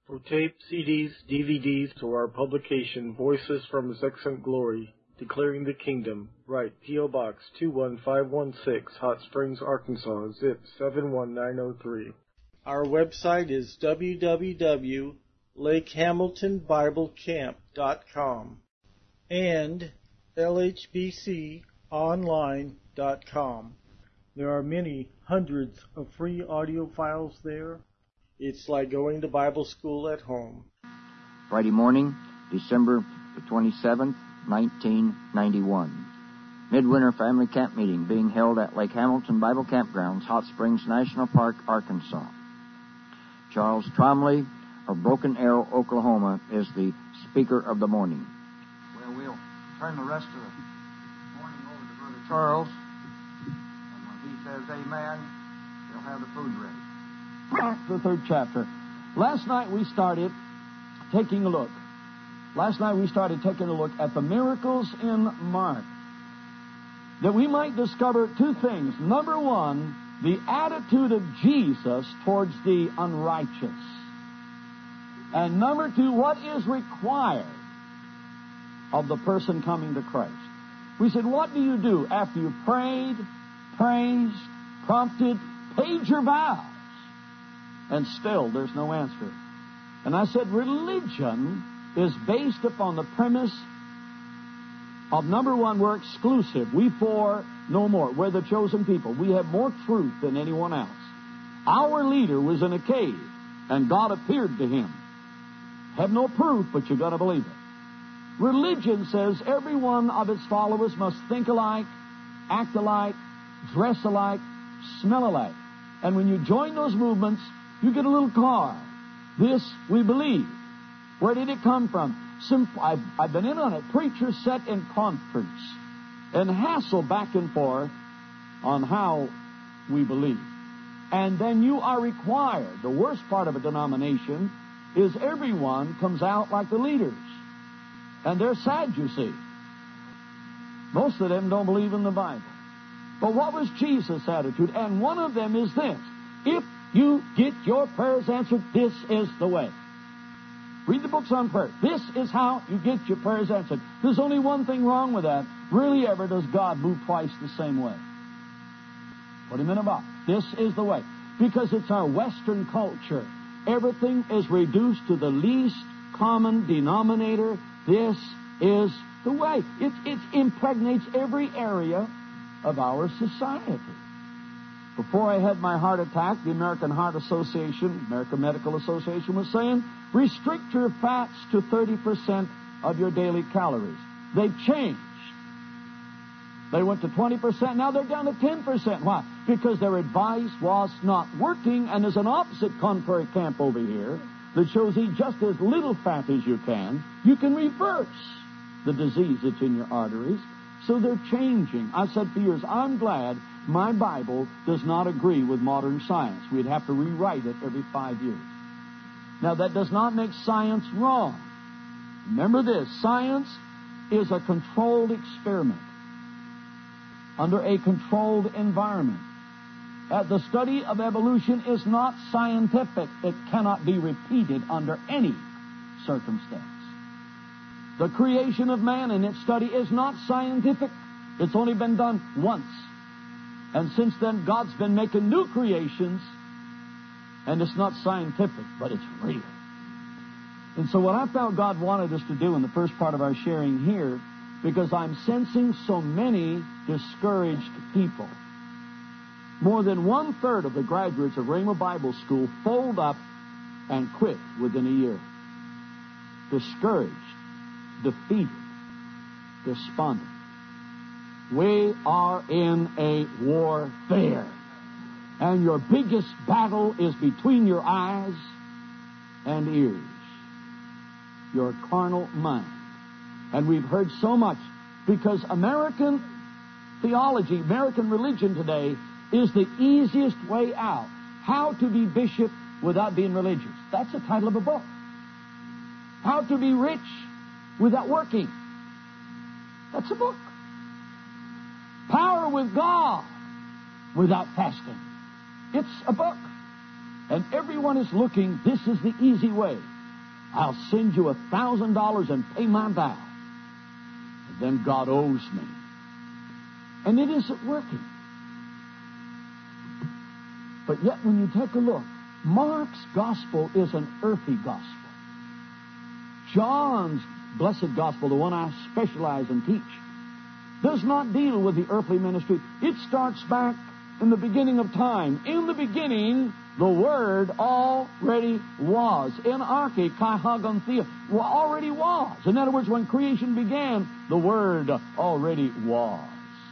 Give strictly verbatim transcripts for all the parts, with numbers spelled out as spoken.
For tape, C Ds, D V Ds, or our publication, Voices from His Excellent Glory, Declaring the Kingdom, write P O. Box two one five one six, Hot Springs, Arkansas, zip seven one nine zero three. Our website is w w w dot lake hamilton bible camp dot com and l h b c online dot com. There are many hundreds of free audio files there. It's like going to Bible school at home. Friday morning, December the twenty-seventh, nineteen ninety-one. Midwinter Family Camp Meeting being held at Lake Hamilton Bible Campgrounds, Hot Springs National Park, Arkansas. Charles Tromley of Broken Arrow, Oklahoma, is the speaker of the morning. Well, we'll turn the rest of the morning over to Brother Charles, and when he says amen, he'll have the food ready. The third chapter. Last night we started taking a look. Last night we started taking a look at the miracles in Mark, that we might discover two things. Number one, the attitude of Jesus towards the unrighteous. And number two, what is required of the person coming to Christ. We said, what do you do after you've prayed, praised, prompted, paid your vows, and still there's no answer? And I said, religion is based upon the premise of, number one, we're exclusive. We four, no more. We're the chosen people. We have more truth than anyone else. Our leader was in a cave, and God appeared to him. Have no proof, but you've got to believe it. Religion says every one of its followers must think alike, act alike, dress alike, smell alike. And when you join those movements, you get a little card. This we believe. Where did it come from? Simple. I've, I've been in on it. Preachers sat in conference and hassle back and forth on how we believe. And then you are required. The worst part of a denomination is everyone comes out like the leaders. And they're sad, you see. Most of them don't believe in the Bible. But what was Jesus' attitude? And one of them is this. If you get your prayers answered, this is the way. Read the books on prayer. This is how you get your prayers answered. There's only one thing wrong with that. Really ever does God move twice the same way. What do you mean about it? This is the way. Because it's our Western culture. Everything is reduced to the least common denominator. This is the way. It, it impregnates every area of our society. Before I had my heart attack, the American Heart Association, American Medical Association, was saying, restrict your fats to thirty percent of your daily calories. They've changed. They went to twenty percent. Now they're down to ten percent. Why? Because their advice was not working. And there's an opposite contrary camp over here that shows eat just as little fat as you can. You can reverse the disease that's in your arteries. So they're changing. I said for years, I'm glad my Bible does not agree with modern science. We'd have to rewrite it every five years. Now, that does not make science wrong. Remember this, science is a controlled experiment under a controlled environment. Uh, the study of evolution is not scientific. It cannot be repeated under any circumstance. The creation of man in its study is not scientific. It's only been done once. And since then, God's been making new creations, and it's not scientific, but it's real. And so what I felt God wanted us to do in the first part of our sharing here, because I'm sensing so many discouraged people. More than one-third of the graduates of Rhema Bible School fold up and quit within a year. Discouraged, defeated, despondent. We are in a warfare. And your biggest battle is between your eyes and ears. Your carnal mind. And we've heard so much because American theology, American religion today is the easiest way out. How to be bishop without being religious. That's the title of a book. How to be rich without working. That's a book. Power with God without fasting. It's a book. And everyone is looking, this is the easy way. I'll send you a thousand dollars and pay my vow. And then God owes me. And it isn't working. But yet when you take a look, Mark's gospel is an earthy gospel. John's blessed gospel, the one I specialize and teach, does not deal with the earthly ministry. It starts back in the beginning of time. In the beginning, the Word already was. In arche, kai hagon theo, already was. In other words, when creation began, the Word already was.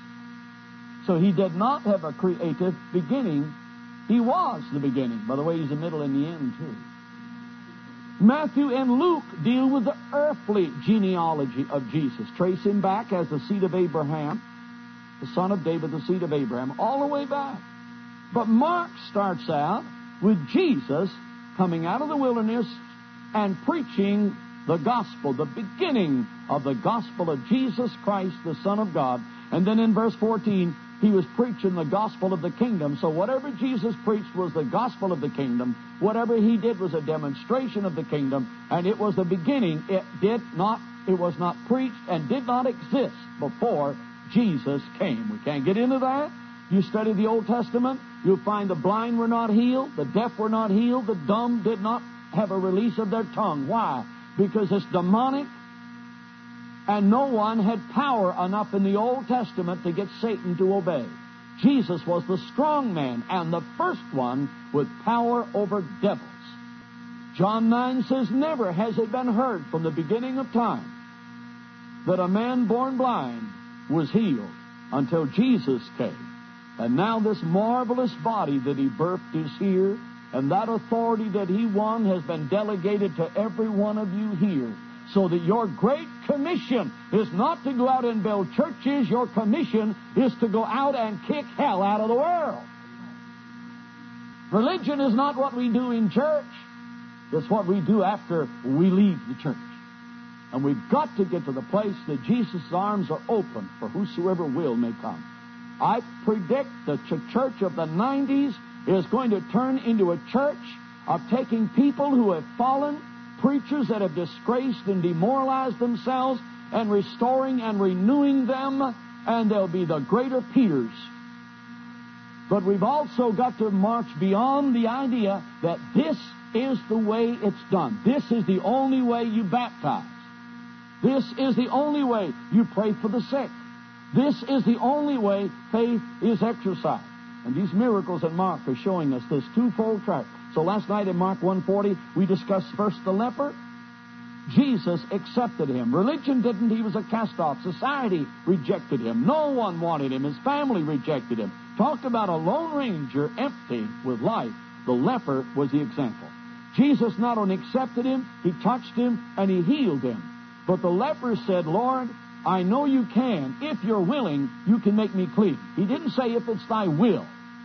So he did not have a creative beginning. He was the beginning. By the way, he's the middle and the end, too. Matthew and Luke deal with the earthly genealogy of Jesus. Trace him back as the seed of Abraham, the son of David, the seed of Abraham, all the way back. But Mark starts out with Jesus coming out of the wilderness and preaching the gospel, the beginning of the gospel of Jesus Christ, the Son of God. And then in verse fourteen, he was preaching the gospel of the kingdom. So whatever Jesus preached was the gospel of the kingdom. Whatever he did was a demonstration of the kingdom. And it was the beginning. It did not, it was not preached and did not exist before Jesus came. We can't get into that. You study the Old Testament, you'll find the blind were not healed, the deaf were not healed, the dumb did not have a release of their tongue. Why? Because it's demonic. And no one had power enough in the Old Testament to get Satan to obey. Jesus was the strong man and the first one with power over devils. John nine says, never has it been heard from the beginning of time that a man born blind was healed until Jesus came. And now this marvelous body that he birthed is here, and that authority that he won has been delegated to every one of you here. So that your great commission is not to go out and build churches. Your commission is to go out and kick hell out of the world. Religion is not what we do in church. It's what we do after we leave the church. And we've got to get to the place that Jesus' arms are open for whosoever will may come. I predict the church of the nineties is going to turn into a church of taking people who have fallen, preachers that have disgraced and demoralized themselves, and restoring and renewing them, and they'll be the greater Peters. But we've also got to march beyond the idea that this is the way it's done. This is the only way you baptize. This is the only way you pray for the sick. This is the only way faith is exercised. And these miracles in Mark are showing us this twofold track. So last night in Mark one forty, we discussed first the leper. Jesus accepted him. Religion didn't. He was a cast-off. Society rejected him. No one wanted him. His family rejected him. Talked about a lone ranger empty with life. The leper was the example. Jesus not only accepted him, he touched him, and he healed him. But the leper said, Lord, I know you can. If you're willing, you can make me clean. He didn't say, if it's thy will.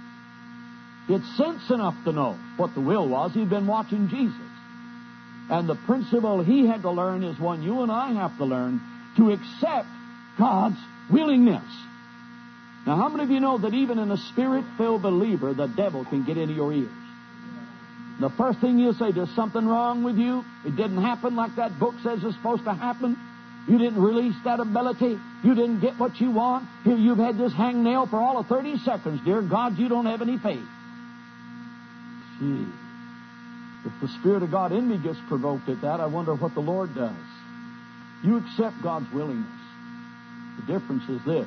It's sense enough to know what the will was. He'd been watching Jesus. And the principle he had to learn is one you and I have to learn, to accept God's willingness. Now, how many of you know that even in a spirit-filled believer, the devil can get into your ears? The first thing you'll say, there's something wrong with you. It didn't happen like that book says it's supposed to happen. You didn't release that ability. You didn't get what you want. Here you've had this hangnail for all of thirty seconds. Dear God, you don't have any faith. Gee, if the Spirit of God in me gets provoked at that, I wonder what the Lord does. You accept God's willingness. The difference is this.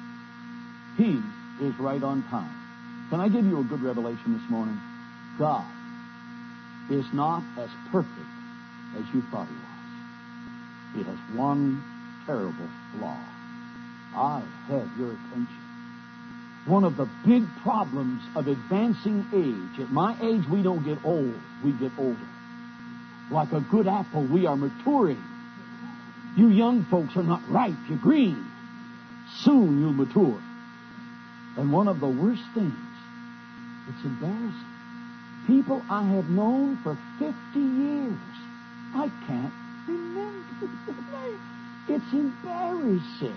He is right on time. Can I give you a good revelation this morning? God is not as perfect as you thought He was. He has one terrible flaw. I have your attention. One of the big problems of advancing age, at my age we don't get old, we get older. Like a good apple, we are maturing. You young folks are not ripe, you're green. Soon you'll mature. And one of the worst things, it's embarrassing. People I have known for fifty years, I can't remember their name. It's embarrassing.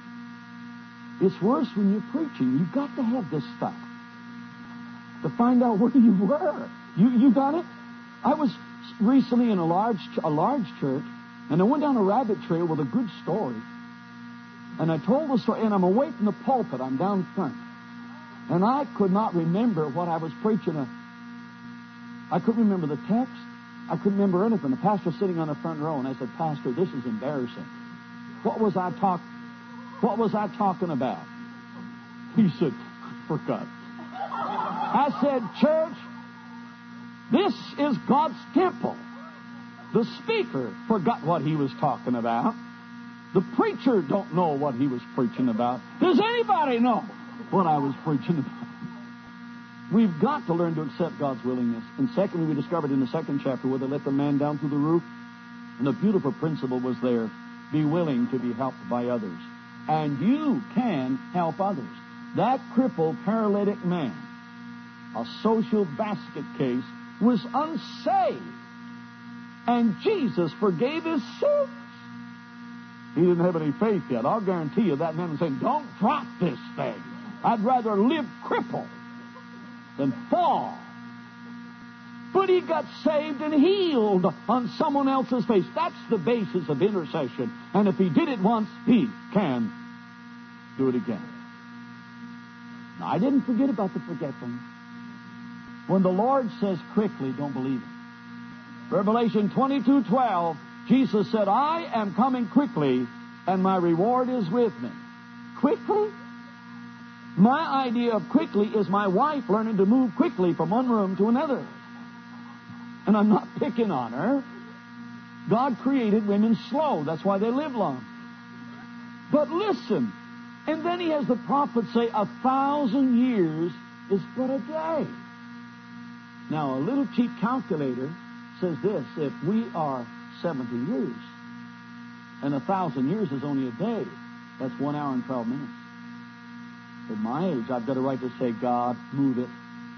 It's worse when you're preaching. You've got to have this stuff to find out where you were. You, you got it? I was recently in a large, a large church, and I went down a rabbit trail with a good story. And I told the story, and I'm away from the pulpit. I'm down front. And I could not remember what I was preaching. I couldn't remember the text. I couldn't remember anything. The pastor was sitting on the front row, and I said, Pastor, this is embarrassing. What was I talk? What was I talking about? He said, forgot. I said, church, this is God's temple. The speaker forgot what he was talking about. The preacher don't know what he was preaching about. Does anybody know what I was preaching about? We've got to learn to accept God's willingness. And secondly, we discovered in the second chapter where they let the man down through the roof. And the beautiful principle was there. Be willing to be helped by others. And you can help others. That crippled, paralytic man, a social basket case, was unsaved. And Jesus forgave his sins. He didn't have any faith yet. I'll guarantee you that man was saying, don't drop this thing. I'd rather live crippled than fall. But he got saved and healed on someone else's face. That's the basis of intercession. And if he did it once, he can do it again. Now, I didn't forget about the forgetfulness. When the Lord says quickly, don't believe it. Revelation twenty-two twelve, Jesus said, I am coming quickly, and my reward is with me. Quickly? My idea of quickly is my wife learning to move quickly from one room to another. And I'm not picking on her. God created women slow. That's why they live long. But listen, and then he has the prophet say, a thousand years is but a day. Now, a little cheap calculator says this, if we are seventy years, and a thousand years is only a day, that's one hour and twelve minutes. At my age, I've got a right to say, God, move it.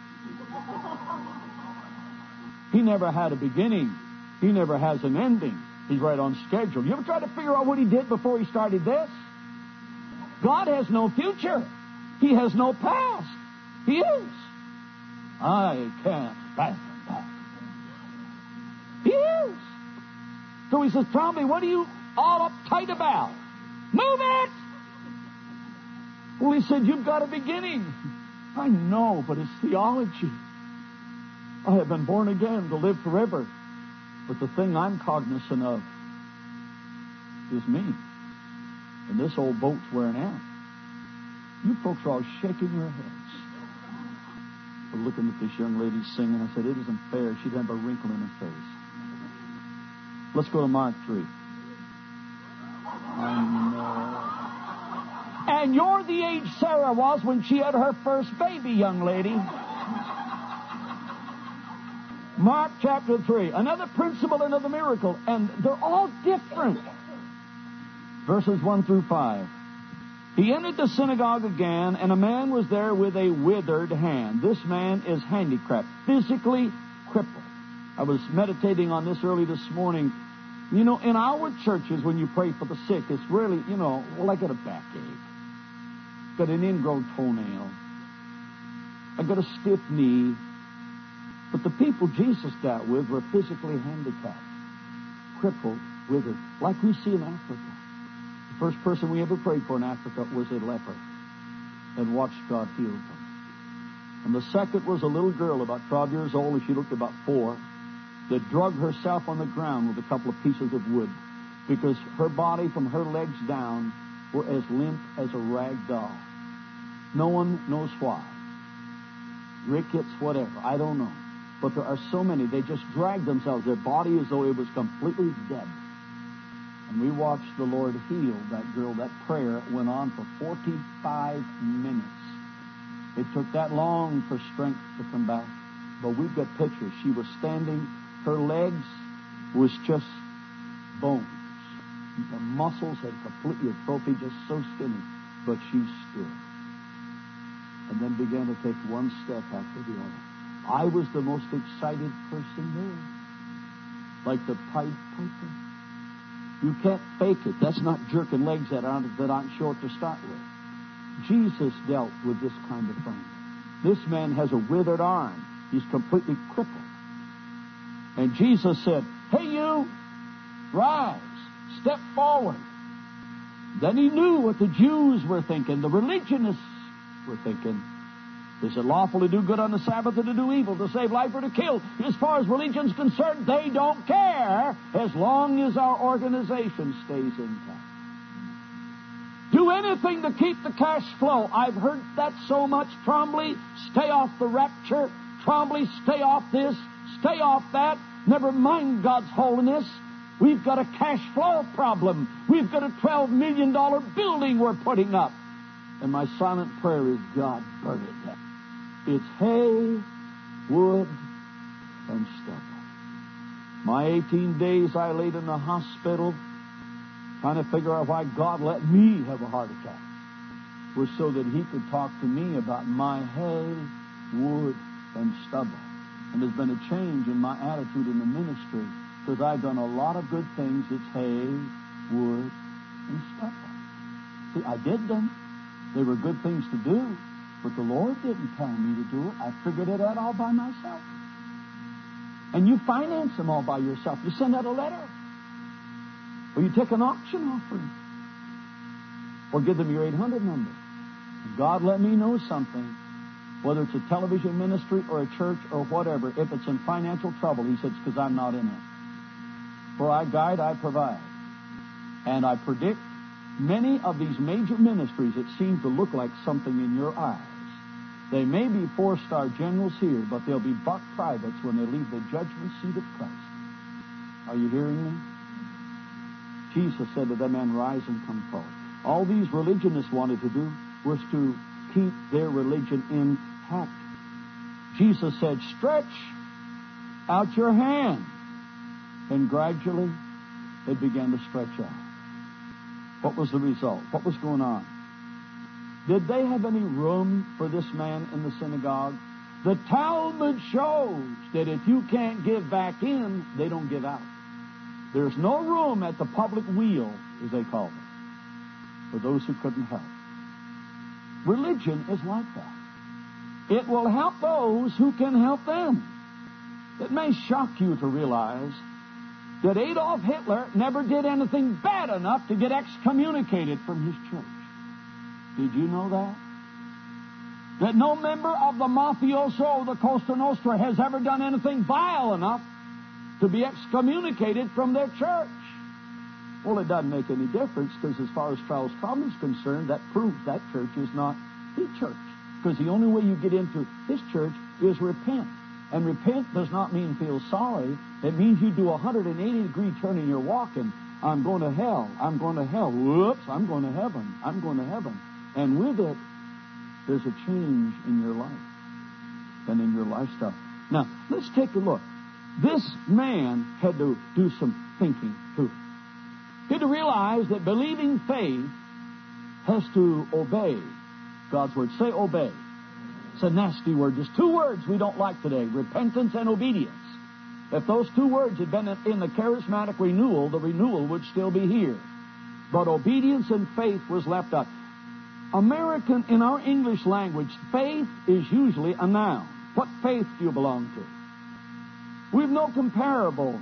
He never had a beginning. He never has an ending. He's right on schedule. You ever try to figure out what he did before he started this? God has no future. He has no past. He is. I can't fathom that. He is. So he says, tell me, what are you all uptight about? Move it! Well, he said, you've got a beginning. I know, but it's theology. I have been born again to live forever. But the thing I'm cognizant of is me. And this old boat's wearing out. You folks are all shaking your heads. I'm looking at this young lady singing. I said, it isn't fair. She'd have a wrinkle in her face. Let's go to Mark three. And, uh, and you're the age Sarah was when she had her first baby, young lady. Mark chapter three. Another principle, another miracle. And they're all different. Verses one through five. He entered the synagogue again, and a man was there with a withered hand. This man is handicapped, physically crippled. I was meditating on this early this morning. You know, in our churches, when you pray for the sick, it's really, you know, well, I got a backache. Got an ingrown toenail. I got a stiff knee. But the people Jesus dealt with were physically handicapped, crippled, withered, like we see in Africa. The first person we ever prayed for in Africa was a leper and watched God heal them. And the second was a little girl about twelve years old, and she looked about four, that drug herself on the ground with a couple of pieces of wood because her body from her legs down were as limp as a rag doll. No one knows why. Rickets, whatever, I don't know. But there are so many, they just drag themselves, their body as though it was completely dead. And we watched the Lord heal that girl. That prayer went on for forty-five minutes. It took that long for strength to come back. But we've got pictures. She was standing, her legs was just bones. The muscles had completely atrophied, just so skinny. But she stood. And then began to take one step after the other. I was the most excited person there. Like the Pied Piper. You can't fake it. That's not jerking legs that aren't, that aren't short to start with. Jesus dealt with this kind of thing. This man has a withered arm. He's completely crippled. And Jesus said, "Hey, you, rise, step forward." Then he knew what the Jews were thinking, the religionists were thinking. Is it lawful to do good on the Sabbath or to do evil, to save life or to kill? As far as religion's concerned, they don't care as long as our organization stays intact. Do anything to keep the cash flow. I've heard that so much. Trombley, stay off the rapture. Trombley, stay off this. Stay off that. Never mind God's holiness. We've got a cash flow problem. We've got a twelve million dollars building we're putting up. And my silent prayer is, God, burn it down. It's hay, wood, and stubble. My eighteen days I laid in the hospital trying to figure out why God let me have a heart attack was so that He could talk to me about my hay, wood, and stubble. And there's been a change in my attitude in the ministry because I've done a lot of good things that's hay, wood, and stubble. See, I did them. They were good things to do, but the Lord didn't tell me to do it. I figured it out all by myself. And you finance them all by yourself. You send out a letter. Or you take an auction offering. Or give them your eight hundred number. And God let me know something. Whether it's a television ministry or a church or whatever, if it's in financial trouble, He said, it's because I'm not in it. For I guide, I provide. And I predict many of these major ministries that seem to look like something in your eyes. They may be four-star generals here, but they'll be buck privates when they leave the judgment seat of Christ. Are you hearing me? Jesus said to that man, rise and come forward. All these religionists wanted to do was to keep their religion intact. Jesus said, stretch out your hand. And gradually, it began to stretch out. What was the result? What was going on? Did they have any room for this man in the synagogue? The Talmud shows that if you can't give back in, they don't give out. There's no room at the public wheel, as they call it, for those who couldn't help. Religion is like that. It will help those who can help them. It may shock you to realize that Adolf Hitler never did anything bad enough to get excommunicated from his church. Did you know that? That no member of the mafioso, the Cosa Nostra, has ever done anything vile enough to be excommunicated from their church. Well, it doesn't make any difference, because as far as Charles Trombley is concerned, that proves that church is not the church. Because the only way you get into his church is repent. And repent does not mean feel sorry. It means you do a one hundred eighty degree turn in your walk, and I'm going to hell. I'm going to hell. Whoops, I'm going to heaven. I'm going to heaven. And with it, there's a change in your life and in your lifestyle. Now, let's take a look. This man had to do some thinking, too. He had to realize that believing faith has to obey God's word. Say obey. It's a nasty word. There's two words we don't like today, repentance and obedience. If those two words had been in the charismatic renewal, the renewal would still be here. But obedience and faith was left out. American, in our English language, faith is usually a noun. What faith do you belong to? We have no comparable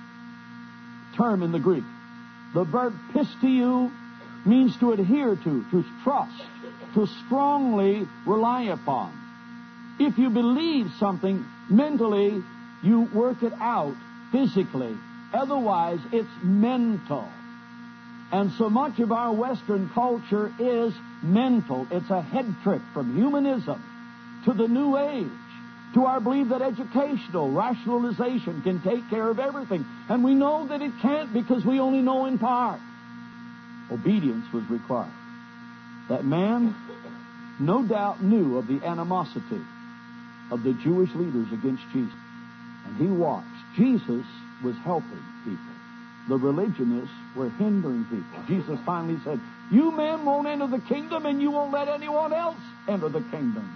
term in the Greek. The verb pisteu means to adhere to, to trust, to strongly rely upon. If you believe something mentally, you work it out physically. Otherwise, it's mental. And so much of our Western culture is mental. It's a head trick from humanism to the New Age, to our belief that educational rationalization can take care of everything. And we know that it can't, because we only know in part. Obedience was required. That man no doubt knew of the animosity of the Jewish leaders against Jesus. And he watched. Jesus was helping people. The religionists were hindering people. Jesus finally said, you men won't enter the kingdom, and you won't let anyone else enter the kingdom.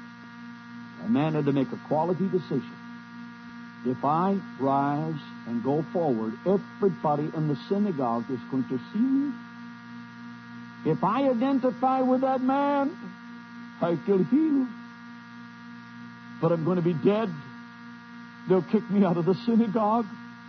A man had to make a quality decision. If I rise and go forward, everybody in the synagogue is going to see me. If I identify with that man, I can heal. But I'm going to be dead They'll kick me out of the synagogue.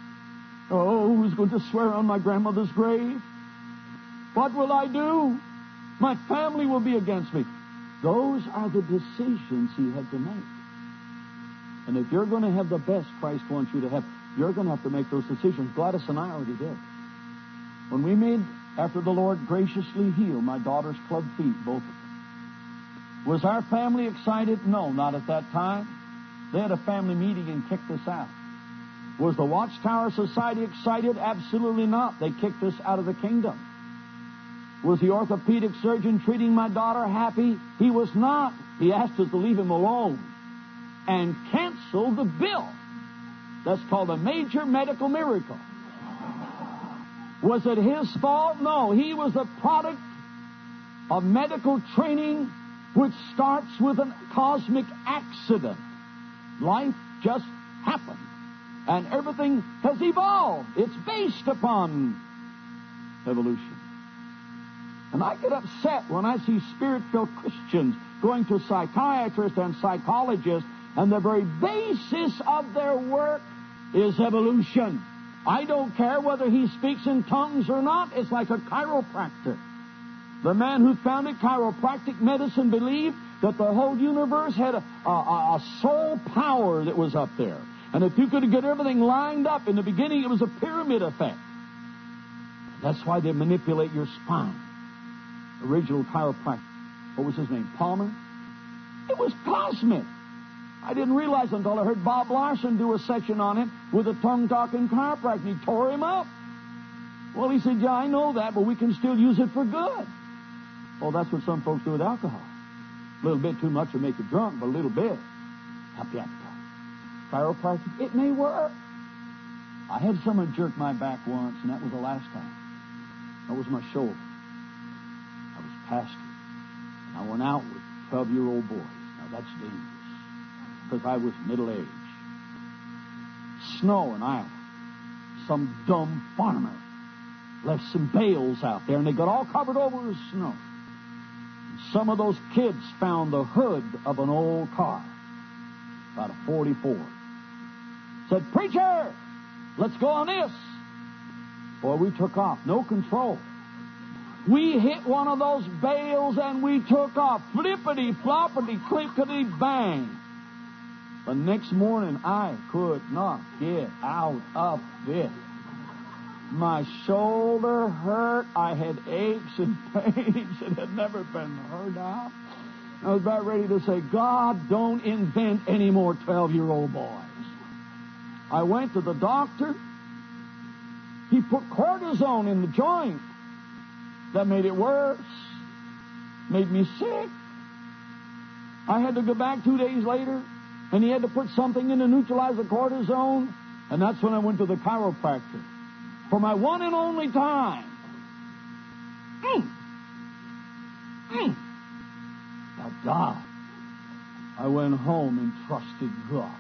Oh, who's going to swear on my grandmother's grave? What will I do? My family will be against me. Those are the decisions he had to make. And if you're going to have the best Christ wants you to have, you're going to have to make those decisions. Gladys and I already did. When we made, after the Lord graciously healed my daughter's club feet, both of them, was our family excited? No, not at that time. They had a family meeting and kicked us out. Was the Watchtower Society excited? Absolutely not. They kicked us out of the kingdom. Was the orthopedic surgeon treating my daughter happy? He was not. He asked us to leave him alone and cancel the bill. That's called a major medical miracle. Was it his fault? No. He was the product of medical training which starts with a cosmic accident. Life just happened. And everything has evolved. It's based upon evolution. And I get upset when I see Spirit-filled Christians going to psychiatrists and psychologists, and the very basis of their work is evolution. I don't care whether he speaks in tongues or not. It's like a chiropractor. The man who founded chiropractic medicine believed that the whole universe had a, a, a soul power that was up there. And if you could get everything lined up, in the beginning it was a pyramid effect. That's why they manipulate your spine. Original chiropractor. What was his name? Palmer? It was cosmic. I didn't realize until I heard Bob Larson do a section on it with a tongue-talking chiropractor, and he tore him up. Well, he said, yeah, I know that, but we can still use it for good. Well, that's what some folks do with alcohol. A little bit too much will make you drunk, but a little bit help you appetite. Chiropractic, it may work. I had someone jerk my back once, and that was the last time. That was my shoulder. I was pastor. I went out with twelve-year-old boys. Now, that's dangerous, because I was middle-aged. Snow in Iowa. Some dumb farmer left some bales out there, and they got all covered over with snow. And some of those kids found the hood of an old car, about a forty-four. Said, preacher, let's go on this. Boy, we took off. No control. We hit one of those bales and we took off. Flippity, floppity, clickety, bang. The next morning, I could not get out of bed. My shoulder hurt. I had aches and pains that had never been heard of. I was about ready to say, God, don't invent any more twelve-year-old boys. I went to the doctor. He put cortisone in the joint. That made it worse. Made me sick. I had to go back two days later, and he had to put something in to neutralize the cortisone, and that's when I went to the chiropractor. For my one and only time. Mm. Mm. Now, God, I went home and trusted God.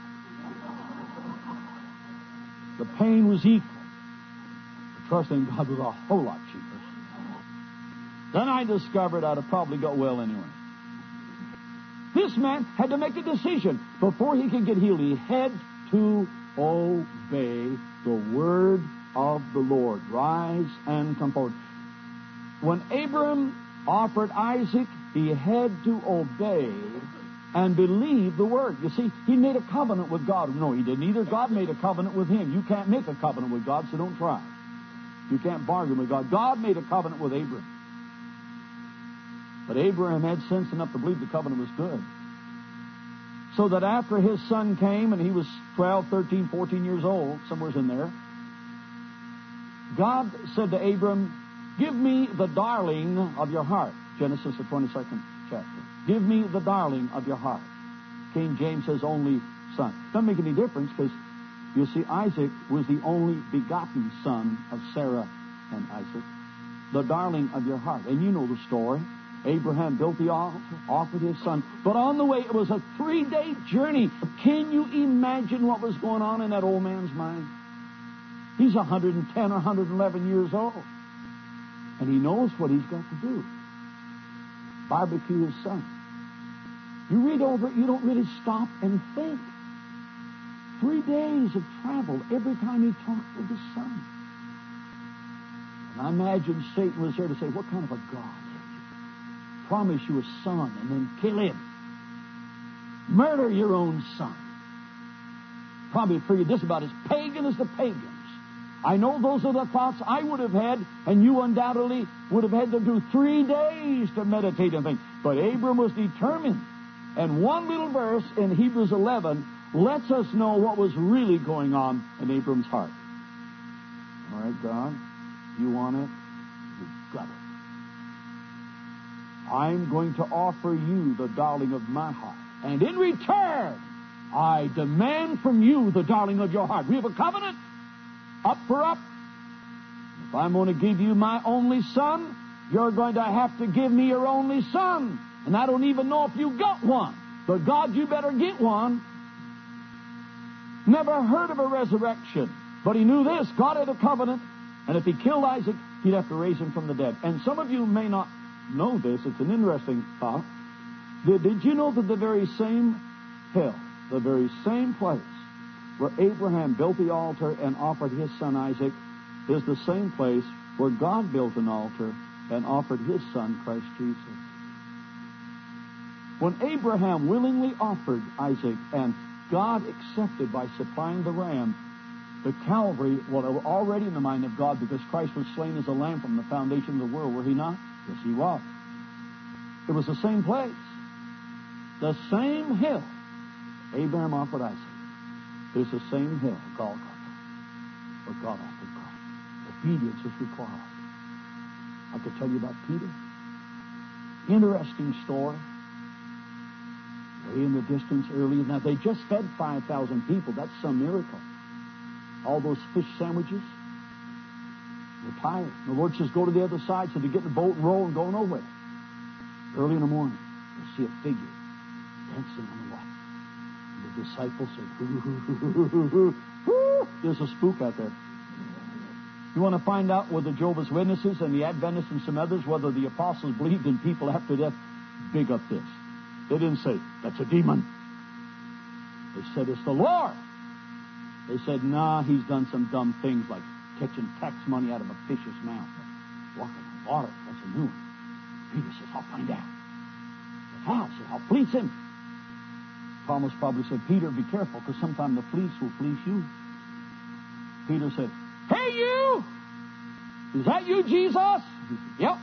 The pain was equal. But trusting God was a whole lot cheaper. Then I discovered I'd have probably got well anyway. This man had to make a decision. Before he could get healed, he had to obey the word of the Lord. Rise and come forward. When Abraham offered Isaac, he had to obey and believe the word. You see, he made a covenant with God. No, he didn't either. God made a covenant with him. You can't make a covenant with God, so don't try. You can't bargain with God. God made a covenant with Abraham. But Abraham had sense enough to believe the covenant was good. So that after his son came, and he was twelve, thirteen, fourteen years old, somewhere in there, God said to Abram, give me the darling of your heart. Genesis, the twenty-second chapter. Give me the darling of your heart. King James says only son. Doesn't make any difference, because you see, Isaac was the only begotten son of Sarah and Isaac. The darling of your heart. And you know the story. Abraham built the altar, offered his son. But on the way, it was a three-day journey. Can you imagine what was going on in that old man's mind? He's one hundred ten or one hundred eleven years old. And he knows what he's got to do. Barbecue his son. You read over it, you don't really stop and think. Three days of travel every time he talked with his son. And I imagine Satan was there to say, what kind of a God is you? Promise you a son and then kill him. Murder your own son. Probably figured this about as pagan as the pagans. I know those are the thoughts I would have had, and you undoubtedly would have had to do three days to meditate and think. But Abram was determined. And one little verse in Hebrews eleven lets us know what was really going on in Abram's heart. All right, God, you want it? You've got it. I'm going to offer you the darling of my heart. And in return, I demand from you the darling of your heart. We have a covenant. Up for up. If I'm going to give you my only son, you're going to have to give me your only son. And I don't even know if you got one. But God, you better get one. Never heard of a resurrection. But he knew this. God had a covenant. And if he killed Isaac, he'd have to raise him from the dead. And some of you may not know this. It's an interesting thought. Did, did you know that the very same hill, the very same place where Abraham built the altar and offered his son Isaac is the same place where God built an altar and offered his son Christ Jesus? When Abraham willingly offered Isaac and God accepted by supplying the ram, the Calvary was already in the mind of God because Christ was slain as a lamb from the foundation of the world, were he not? Yes, he was. It was the same place, the same hill Abraham offered Isaac. It's the same hill, Golgotha, where God offered Christ. Obedience is required. I could tell you about Peter. Interesting story. Way in the distance earlier. Now, they just fed five thousand people. That's some miracle. All those fish sandwiches. They're tired. The Lord says, go to the other side. So they get in the boat and row and go nowhere. Early in the morning, they see a figure dancing on the water. The disciples said, hoo, hoo, hoo, hoo, hoo, hoo, hoo. There's a spook out there. You want to find out whether Jehovah's Witnesses and the Adventists and some others, whether the apostles believed in people after death? Big up this. They didn't say, that's a demon. They said, it's the Lord. They said, nah, he's done some dumb things like catching tax money out of a fish's mouth. Walking on water, that's a new one. Peter says, I'll find out. He said, how? He said, I'll fleece him. Thomas probably said, Peter, be careful, because sometime the fleece will fleece you. Peter said, hey, you! Is that you, Jesus? He said, yep.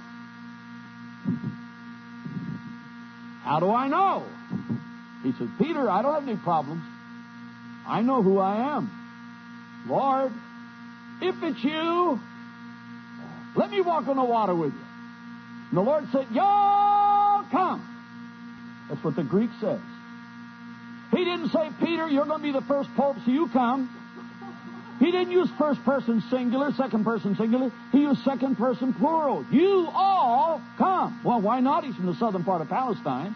How do I know? He said, Peter, I don't have any problems. I know who I am. Lord, if it's you, let me walk on the water with you. And the Lord said, y'all come. That's what the Greek says. He didn't say, Peter, you're going to be the first pope, so you come. He didn't use first person singular, second person singular. He used second person plural. You all come. Well, why not? He's from the southern part of Palestine.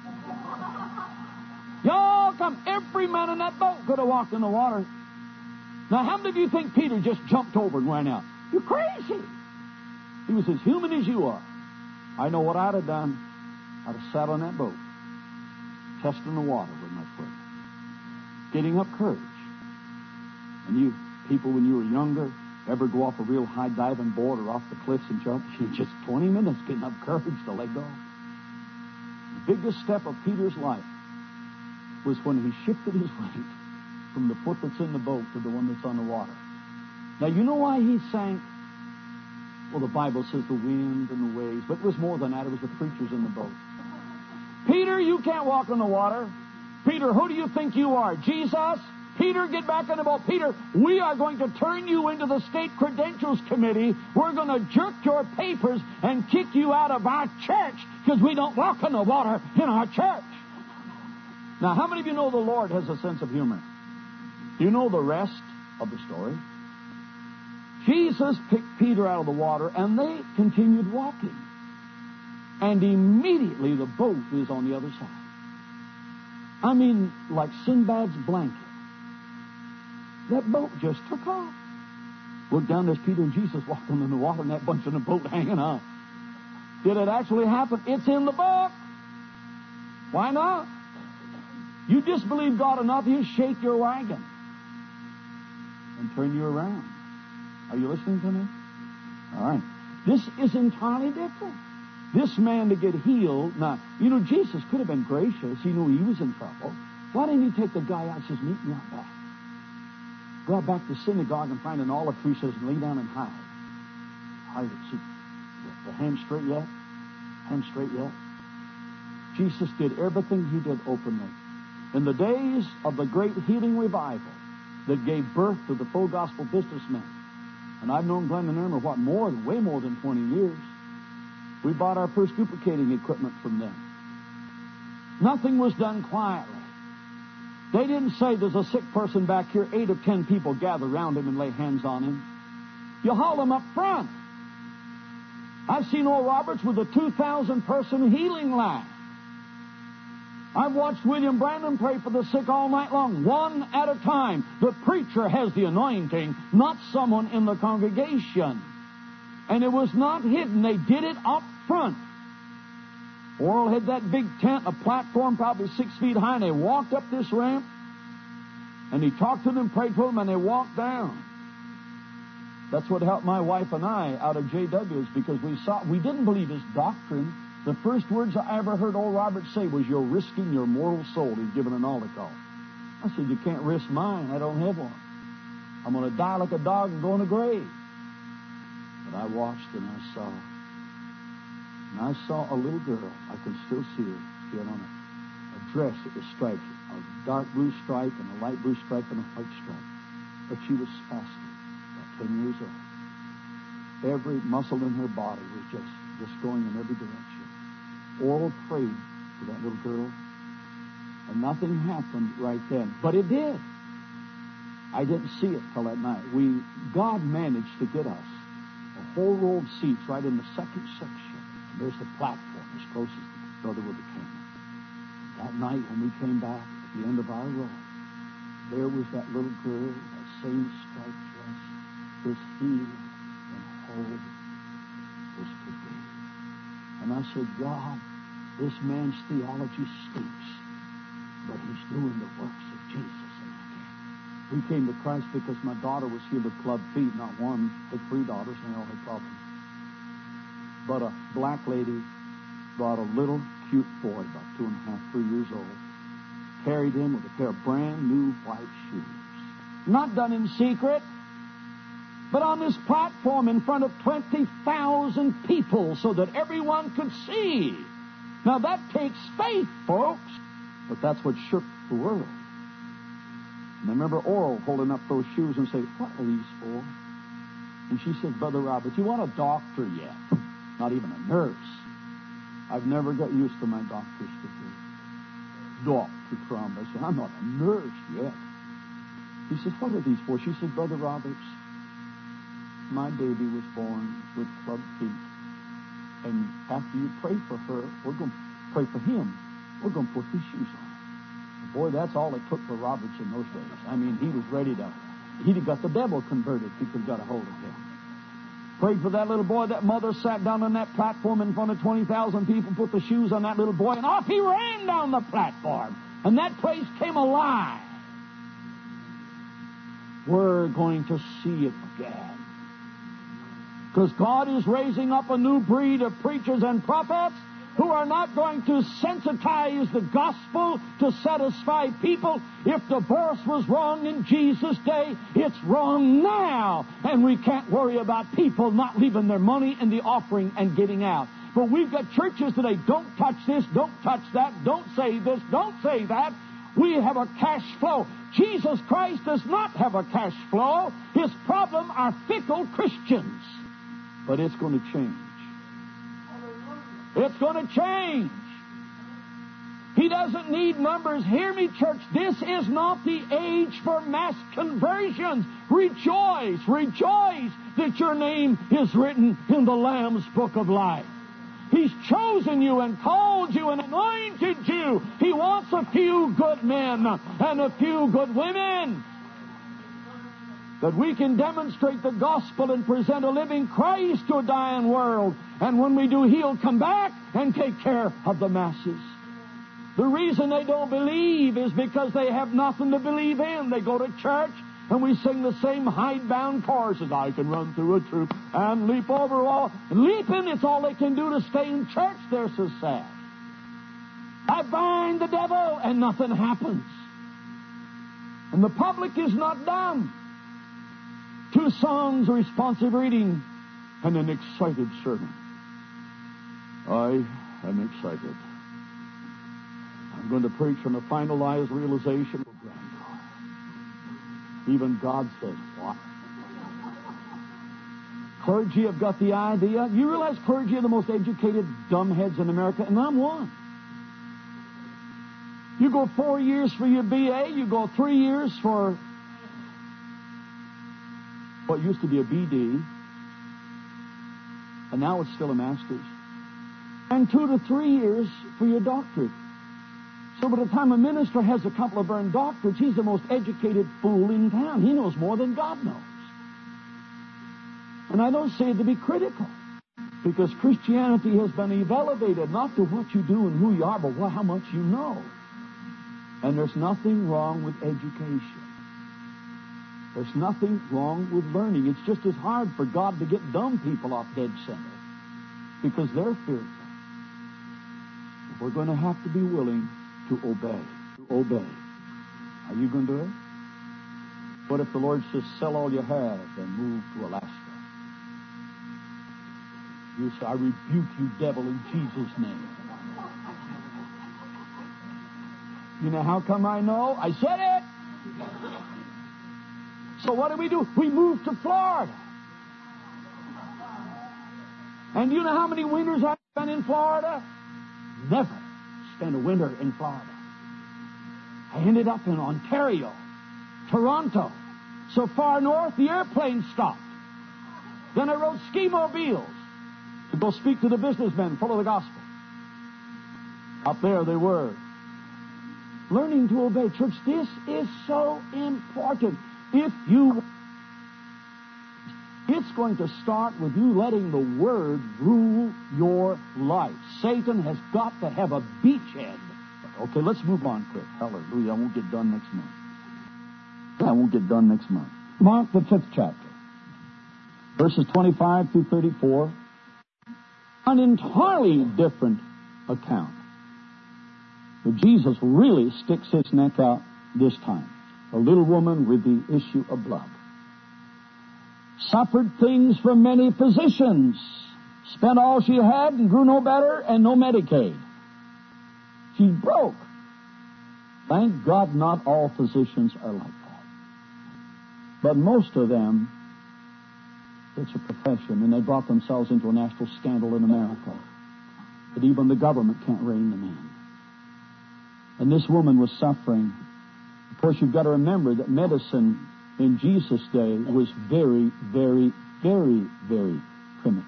Y'all come. Every man in that boat could have walked in the water. Now, how many of you think Peter just jumped over and ran out? You're crazy. He was as human as you are. I know what I'd have done. I'd have sat on that boat, testing the water with my foot, getting up courage. And you people, when you were younger, ever go off a real high diving board or off the cliffs and jump? Just twenty minutes getting up courage to let go. The biggest step of Peter's life was when he shifted his weight from the foot that's in the boat to the one that's on the water. Now, you know why he sank? Well, the Bible says the wind and the waves, but it was more than that. It was the preachers in the boat. Peter, you can't walk on the water. Peter, who do you think you are? Jesus? Peter, get back in the boat. Peter, we are going to turn you into the State Credentials Committee. We're going to jerk your papers and kick you out of our church because we don't walk on the water in our church. Now, how many of you know the Lord has a sense of humor? Do you know the rest of the story? Jesus picked Peter out of the water, and they continued walking. And immediately the boat is on the other side. I mean, like Sinbad's blanket. That boat just took off. Look down, there's Peter and Jesus walking in the water, and that bunch in the boat hanging on. Did it actually happen? It's in the book. Why not? You disbelieve God enough, He'll shake your wagon. and turn you around. Are you listening to me? All right. This is entirely different. This man to get healed. Now, you know, Jesus could have been gracious. He knew he was in trouble. Why didn't he take the guy out and says, meet me out back? Go out back to the synagogue and find an olive tree, says, and lay down and hide. Hide it. See, the hand straight yet? Hand straight yet? Jesus did everything he did openly. In the days of the great healing revival that gave birth to the full gospel businessmen, and I've known Glenn and Irma, what, more than, way more than twenty years. We bought our first duplicating equipment from them. Nothing was done quietly. They didn't say there's a sick person back here, eight or ten people gather around him and lay hands on him. You haul them up front. I've seen Oral Roberts with a two thousand person healing line. I've watched William Brandon pray for the sick all night long, one at a time. The preacher has the anointing, not someone in the congregation. And it was not hidden. They did it up front. Oral had that big tent, a platform probably six feet high, and they walked up this ramp, and he talked to them, prayed for them, and they walked down. That's what helped my wife and I out of J W's, because we saw we didn't believe his doctrine. The first words I ever heard old Robert say was, "You're risking your mortal soul." He's given an altar call. I said, "You can't risk mine. I don't have one. I'm going to die like a dog and go in the grave." But I watched and I saw. And I saw a little girl. I can still see her. She had on a, a dress that was striped, a dark blue stripe and a light blue stripe and a white stripe. But she was spastic, about ten years old. Every muscle in her body was just, just going in every direction. Oral prayed for that little girl, and nothing happened right then. But it did. I didn't see it till that night. We, God managed to get us a whole row of seats right in the second section. And there's the platform as close as the brother would have came. That night when we came back at the end of our row, there was that little girl, that same striped dress, was healed and whole, was forgiven. And I said, God, this man's theology stinks, but he's doing the works of Jesus. And I can't. We came to Christ because my daughter was healed of club feet. Not one, had three daughters, and they all had problems. But a black lady brought a little cute boy, about two and a half, three years old, carried him with a pair of brand new white shoes. Not done in secret, but on this platform in front of twenty thousand people so that everyone could see. Now that takes faith, folks. But that's what shook the world. And I remember Oral holding up those shoes and saying, "What are these for?" And she said, "Brother Robert, you want a doctor yet? Not even a nurse." I've never got used to my doctor's degree. Doctor Trump. I said, "I'm not a nurse yet." He says, "What are these for?" She said, "Brother Roberts, my baby was born with club feet. And after you pray for her, we're going to pray for him. We're going to put these shoes on." Boy, that's all it took for Roberts in those days. I mean, he was ready to, he'd have got the devil converted if he could have got a hold of him. Prayed for that little boy. That mother sat down on that platform in front of twenty thousand people, put the shoes on that little boy, and off he ran down the platform. And that place came alive. We're going to see it again. Because God is raising up a new breed of preachers and prophets who are not going to sensitize the gospel to satisfy people. If divorce was wrong in Jesus' day, it's wrong now. And we can't worry about people not leaving their money in the offering and getting out. But we've got churches today, don't touch this, don't touch that, don't say this, don't say that. We have a cash flow. Jesus Christ does not have a cash flow. His problem are fickle Christians. But it's going to change. It's going to change. He doesn't need numbers. Hear me, church. This is not the age for mass conversions. Rejoice, rejoice that your name is written in the Lamb's Book of Life. He's chosen you and called you and anointed you. He wants a few good men and a few good women, that we can demonstrate the gospel and present a living Christ to a dying world. And when we do, He'll come back and take care of the masses. The reason they don't believe is because they have nothing to believe in. They go to church, And we sing the same hidebound choruses. I can run through a troop and leap over a wall. Leaping, it's all they can do to stay in church. They're so sad. I bind the devil, and nothing happens. And the public is not dumb. Two songs, a responsive reading, and an excited sermon. I am excited. I'm going to preach on a finalized realization of grandeur. Even God says, what? Clergy have got the idea. You realize clergy are the most educated dumbheads in America, and I'm one. You go four years for your B A, you go three years for what used to be a B D, and now it's still a master's, and two to three years for your doctorate. So by the time a minister has a couple of earned doctorates, he's the most educated fool in town. He knows more than God knows. And I don't say it to be critical, because Christianity has been elevated not to what you do and who you are, but how much you know. And there's nothing wrong with education. There's nothing wrong with learning. It's just as hard for God to get dumb people off dead center, because they're fearful. We're going to have to be willing to obey. To obey. Are you going to do it? What if the Lord says, sell all you have and move to Alaska? You say, I rebuke you, devil, in Jesus' name. You know how come I know? I said it. So what do we do? We move to Florida. And you know how many winters I've spent in Florida? Never spent a winter in Florida. I ended up in Ontario, Toronto, so far north the airplanes stopped. Then I rode ski mobiles to go speak to the businessmen full of the gospel. Up there they were. Learning to obey. Church, this is so important. If you... It's going to start with you letting the Word rule your life. Satan has got to have a beachhead. Okay, let's move on quick. Hallelujah. I won't get done next month. I won't get done next month. Mark, the fifth chapter. Verses twenty-five through thirty-four. An entirely different account. But Jesus really sticks his neck out this time. A little woman with the issue of blood. Suffered things from many physicians. Spent all she had and grew no better, and no Medicaid. She's broke. Thank God not all physicians are like that. But most of them, it's a profession, and they brought themselves into a national scandal in America that even the government can't rein them in. And this woman was suffering. Of course, you've got to remember that medicine in Jesus' day was very, very, very, very primitive.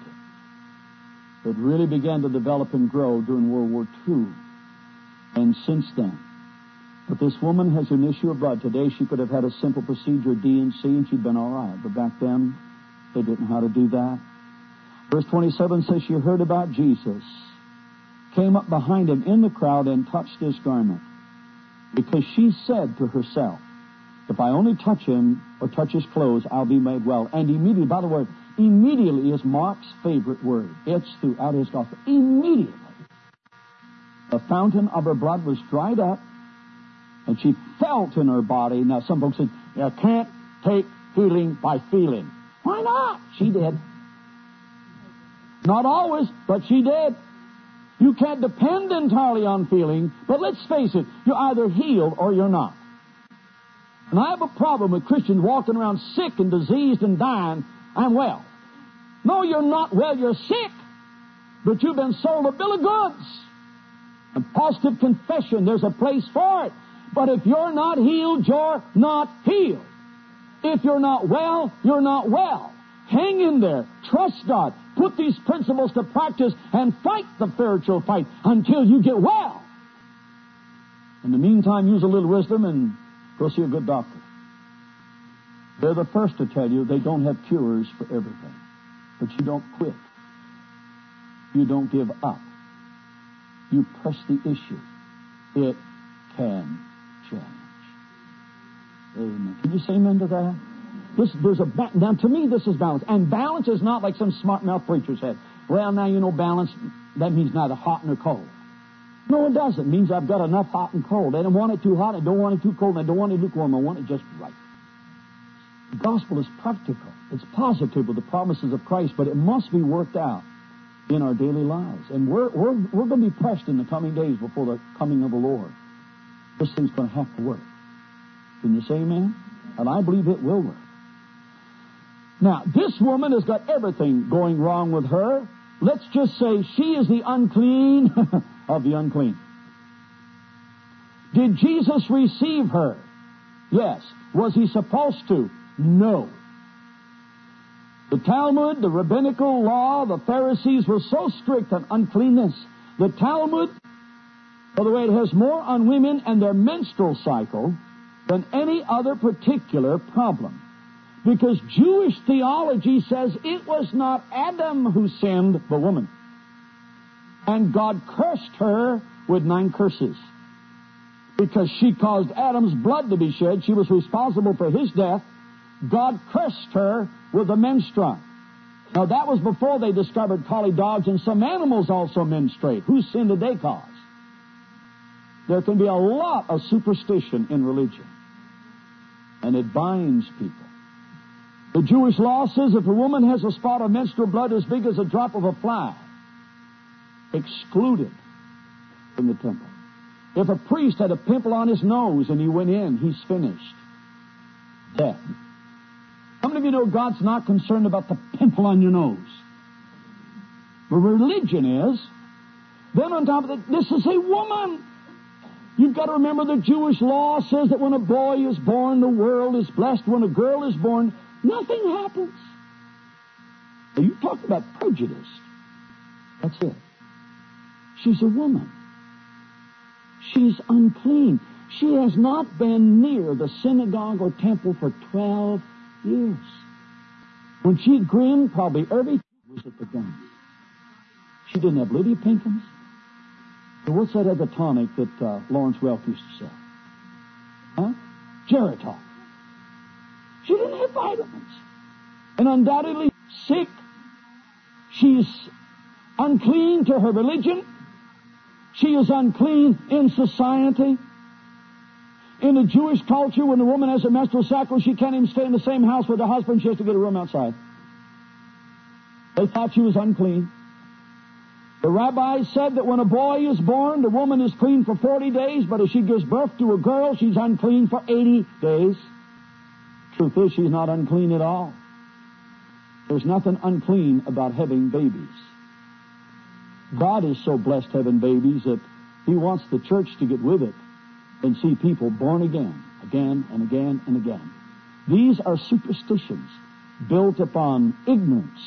It really began to develop and grow during World War Two. And since then. But this woman has an issue of blood. Today she could have had a simple procedure, D and C, and she'd been all right. But back then, they didn't know how to do that. Verse twenty-seven says she heard about Jesus, came up behind him in the crowd and touched his garment. Because she said to herself, if I only touch him or touch his clothes, I'll be made well. And immediately, by the way, immediately is Mark's favorite word. It's throughout his gospel. Immediately. The fountain of her blood was dried up, and she felt in her body. Now, some folks said, you can't take healing by feeling. Why not? She did. Not always, but she did. You can't depend entirely on feeling, but let's face it, you're either healed or you're not. And I have a problem with Christians walking around sick and diseased and dying. I'm well. No, you're not well. You're sick. But you've been sold a bill of goods. And positive confession, there's a place for it. But if you're not healed, you're not healed. If you're not well, you're not well. Hang in there. Trust God. Put these principles to practice and fight the spiritual fight until you get well. In the meantime, use a little wisdom and go see a good doctor. They're the first to tell you they don't have cures for everything. But you don't quit. You don't give up. You press the issue. It can change. Amen. Can you say amen to that? This, there's a ba- now, to me, this is balance. And balance is not like some smart mouth preacher said. Well, now you know balance, that means neither hot nor cold. No, it doesn't. It means I've got enough hot and cold. I don't want it too hot, I don't want it too cold, I don't want it lukewarm. I want it just right. The gospel is practical. It's positive with the promises of Christ, but it must be worked out in our daily lives. And we're, we're, we're going to be pressed in the coming days before the coming of the Lord. This thing's going to have to work. Can you say amen? And I believe it will work. Now, this woman has got everything going wrong with her. Let's just say she is the unclean of the unclean. Did Jesus receive her? Yes. Was he supposed to? No. The Talmud, the rabbinical law, the Pharisees were so strict on uncleanness. The Talmud, by the way, it has more on women and their menstrual cycle than any other particular problem. Because Jewish theology says it was not Adam who sinned, but woman. And God cursed her with nine curses. Because she caused Adam's blood to be shed, she was responsible for his death. God cursed her with the menstrua. Now that was before they discovered collie dogs and some animals also menstruate. Whose sin did they cause? There can be a lot of superstition in religion. And it binds people. The Jewish law says if a woman has a spot of menstrual blood as big as a drop of a fly, excluded from the temple. If a priest had a pimple on his nose and he went in, he's finished. Death. How many of you know God's not concerned about the pimple on your nose? But religion is. Then on top of that, this is a woman. You've got to remember the Jewish law says that when a boy is born, the world is blessed. When a girl is born, nothing happens. Now, you talk about prejudice. That's it. She's a woman. She's unclean. She has not been near the synagogue or temple for twelve years. When she grinned, probably everything was at the gun. She didn't have Lydia Pinkins. So what's that other tonic that uh, Lawrence Welk used to sell? Huh? Geritol. She didn't have vitamins. And undoubtedly sick. She's unclean to her religion. She is unclean in society. In the Jewish culture, when a woman has a menstrual cycle, she can't even stay in the same house with her husband. She has to get a room outside. They thought she was unclean. The rabbi said that when a boy is born, the woman is clean for forty days, but if she gives birth to a girl, she's unclean for eighty days. Truth is, she's not unclean at all. There's nothing unclean about having babies. God is so blessed having babies that He wants the church to get with it and see people born again, again and again and again. These are superstitions built upon ignorance.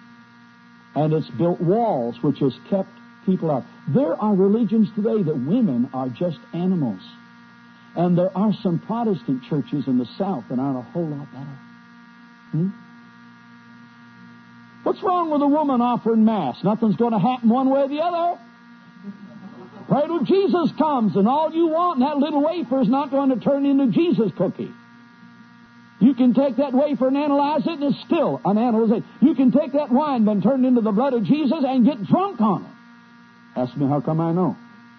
And it's built walls which has kept people out. There are religions today that women are just animals. And there are some Protestant churches in the South that aren't a whole lot better. Hmm? What's wrong with a woman offering Mass? Nothing's going to happen one way or the other. Right till Jesus comes, and all you want in that little wafer is not going to turn into Jesus cookie. You can take that wafer and analyze it, and it's still an analyzation. You can take that wine been turned into the blood of Jesus and get drunk on it. Ask me how come I know.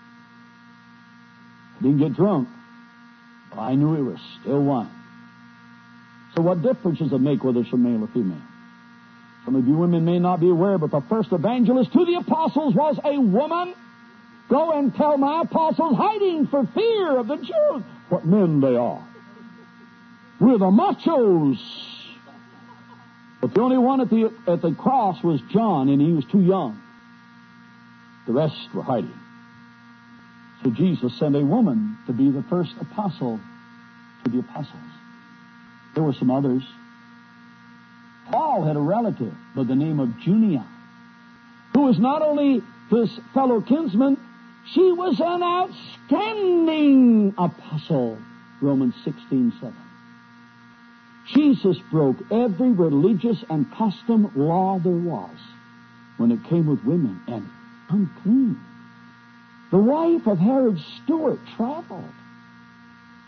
I didn't get drunk. But I knew it was still wine. So what difference does it make whether it's a male or female? Some of you women may not be aware, but the first evangelist to the apostles was a woman. Go and tell my apostles hiding for fear of the Jews what men they are. We're the machos. But the only one at the at the cross was John, and he was too young. The rest were hiding. So Jesus sent a woman to be the first apostle to the apostles. There were some others. Paul had a relative by the name of Junia, who was not only his fellow kinsman, she was an outstanding apostle. Romans sixteen seven. Jesus broke every religious and custom law there was when it came with women, and unclean. The wife of Herod Stewart traveled. He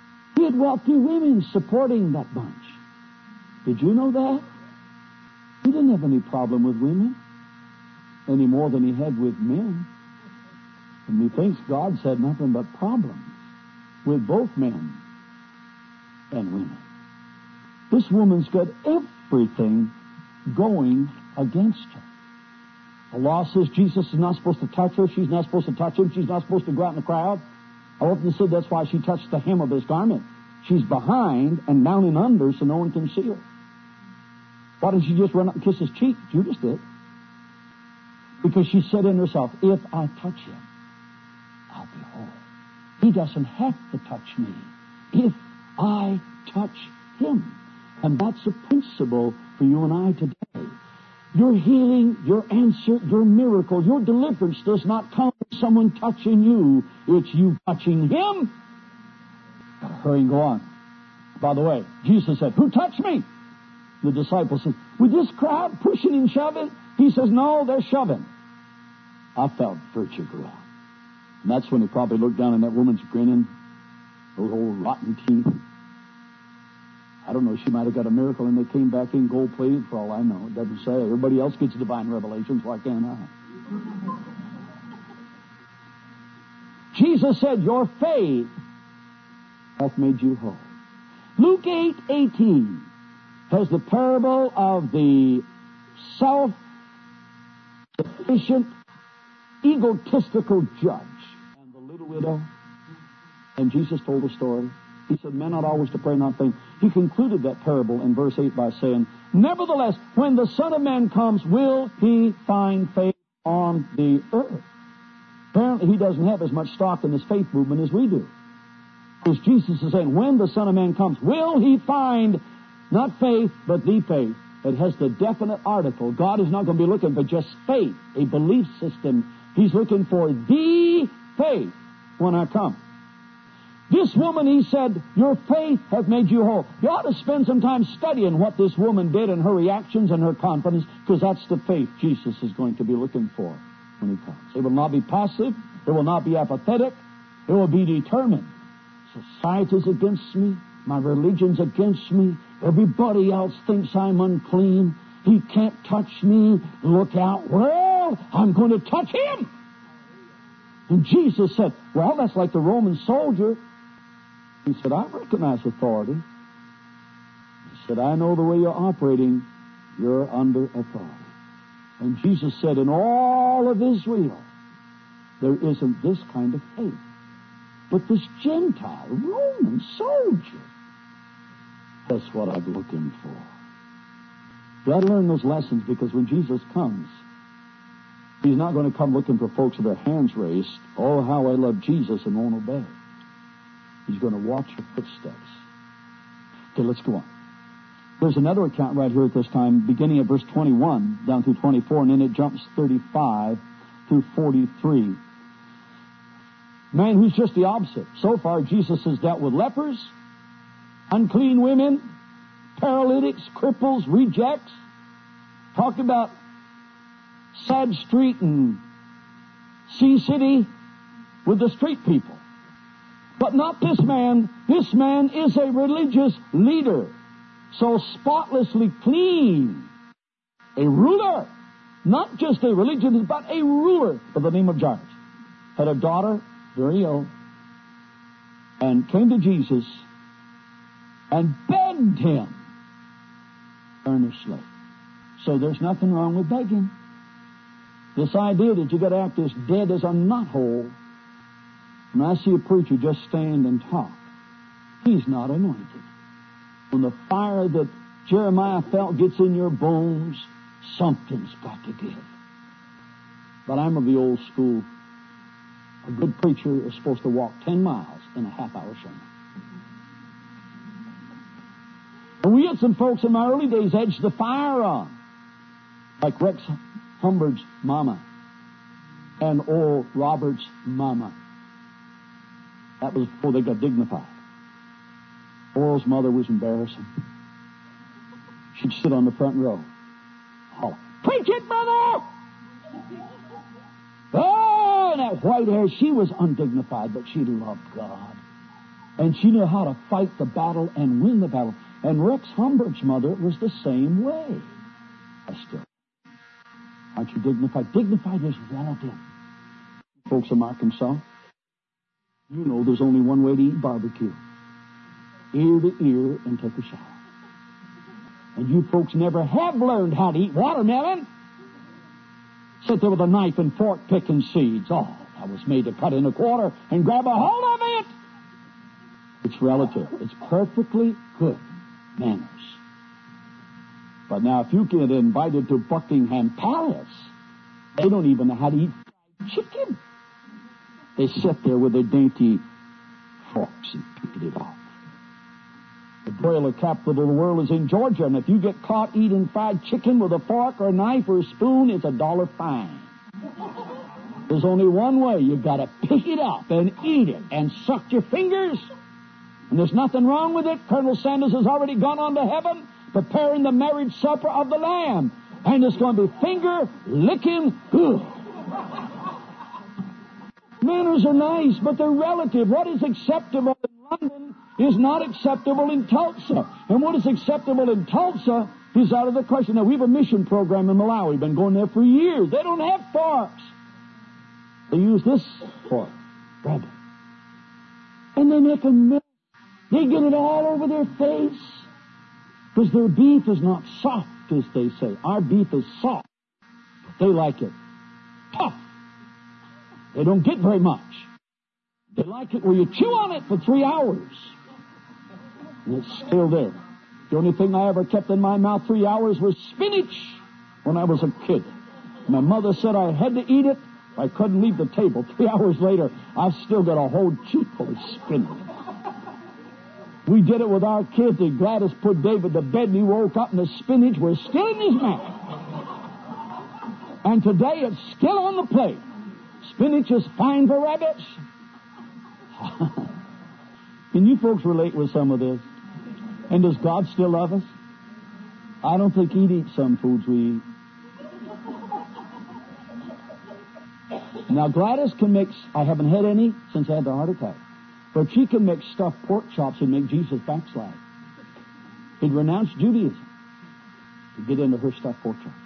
He had wealthy women supporting that bunch. Did you know that? He didn't have any problem with women any more than he had with men. And methinks God's had nothing but problems with both men and women. This woman's got everything going against her. The law says Jesus is not supposed to touch her. She's not supposed to touch him. She's not supposed to go out in the crowd. I often said that's why she touched the hem of his garment. She's behind and down and under so no one can see her. Why didn't she just run up and kiss his cheek? Judas did. Because she said in herself, if I touch him, I'll be whole. He doesn't have to touch me if I touch him. And that's a principle for you and I today. Your healing, your answer, your miracle, your deliverance does not come from someone touching you. It's you touching him. Gotta hurry and go on. By the way, Jesus said, who touched me? The disciples said, with this crowd pushing and shoving? He says, no, they're shoving. I felt virtue go on. And that's when he probably looked down and that woman's grinning, those old rotten teeth. I don't know, she might have got a miracle and they came back in gold-plated for all I know. It doesn't say. Everybody else gets divine revelations. Why can't I? Jesus said, your faith hath made you whole. Luke eight eighteen has the parable of the self-sufficient, egotistical judge and the little widow. And Jesus told a story. He said, men ought always to pray, not faint. He concluded that parable in verse eight by saying, nevertheless, when the Son of Man comes, will he find faith on the earth? Apparently, he doesn't have as much stock in this faith movement as we do. Because Jesus is saying, when the Son of Man comes, will he find not faith, but the faith? It has the definite article. God is not going to be looking for just faith, a belief system. He's looking for the faith when I come. This woman, he said, your faith hath made you whole. You ought to spend some time studying what this woman did and her reactions and her confidence, because that's the faith Jesus is going to be looking for when he comes. It will not be passive. It will not be apathetic. It will be determined. Society's against me. My religion's against me. Everybody else thinks I'm unclean. He can't touch me. Look out. Well, I'm going to touch him. And Jesus said, well, that's like the Roman soldier. He said, I recognize authority. He said, I know the way you're operating. You're under authority. And Jesus said, in all of Israel, there isn't this kind of faith. But this Gentile Roman soldier, that's what I'm looking for. You ought to learn those lessons, because when Jesus comes, he's not going to come looking for folks with their hands raised. Oh, how I love Jesus, and won't obey. He's going to watch your footsteps. Okay, let's go on. There's another account right here at this time, beginning at verse twenty-one down through twenty-four, and then it jumps thirty-five through forty-three. Man who's just the opposite. So far, Jesus has dealt with lepers, unclean women, paralytics, cripples, rejects. Talked about Sad Street and Sea City with the street people. But not this man. This man is a religious leader. So spotlessly clean. A ruler. Not just a religion, but a ruler by the name of Jairus. Had a daughter, very ill, and came to Jesus and begged him earnestly. So there's nothing wrong with begging. This idea that you got to act as dead as a knothole. When I see a preacher just stand and talk, he's not anointed. When the fire that Jeremiah felt gets in your bones, something's got to give. But I'm of the old school. A good preacher is supposed to walk ten miles in a half-hour sermon. And we had some folks in my early days edge the fire on, like Rex Humbard's mama and Oral Robert's mama. That was before they got dignified. Oral's mother was embarrassing. She'd sit on the front row. Holler, preach it, mother! Oh, and that white hair, she was undignified, but she loved God. And she knew how to fight the battle and win the battle. And Rex Humbert's mother was the same way. Esther. Aren't you dignified? Dignified is relative. Folks from Arkansas, you know there's only one way to eat barbecue. Ear to ear and take a shower. And you folks never have learned how to eat watermelon. Sit there with a knife and fork picking seeds. Oh, that was made to cut in a quarter and grab a hold of it. It's relative. It's perfectly good manners. But now if you get invited to Buckingham Palace, they don't even know how to eat chicken. They sit there with their dainty forks and pick it off. The broiler capital of the world is in Georgia, and if you get caught eating fried chicken with a fork or a knife or a spoon, it's a dollar fine. There's only one way. You've got to pick it up and eat it and suck your fingers. And there's nothing wrong with it. Colonel Sanders has already gone on to heaven preparing the marriage supper of the Lamb. And it's going to be finger-licking good. Manners are nice, but they're relative. What is acceptable in London is not acceptable in Tulsa. And what is acceptable in Tulsa is out of the question. Now, we have a mission program in Malawi. We've been going there for years. They don't have forks. They use this fork. Grab it. And they make a mess. They get it all over their face. Because their beef is not soft, as they say. Our beef is soft. They like it tough. They don't get very much. They like it where you chew on it for three hours. And it's still there. The only thing I ever kept in my mouth three hours was spinach when I was a kid. My mother said I had to eat it. I couldn't leave the table. Three hours later, I've still got a whole cheek full of spinach. We did it with our kids. And Gladys put David to bed, and he woke up, and the spinach was still in his mouth. And today it's still on the plate. Spinach is fine for rabbits. Can you folks relate with some of this? And does God still love us? I don't think He'd eat some foods we eat. Now, Gladys can mix, I haven't had any since I had the heart attack, but she can mix stuffed pork chops and make Jesus backslide. He'd renounce Judaism to get into her stuffed pork chops.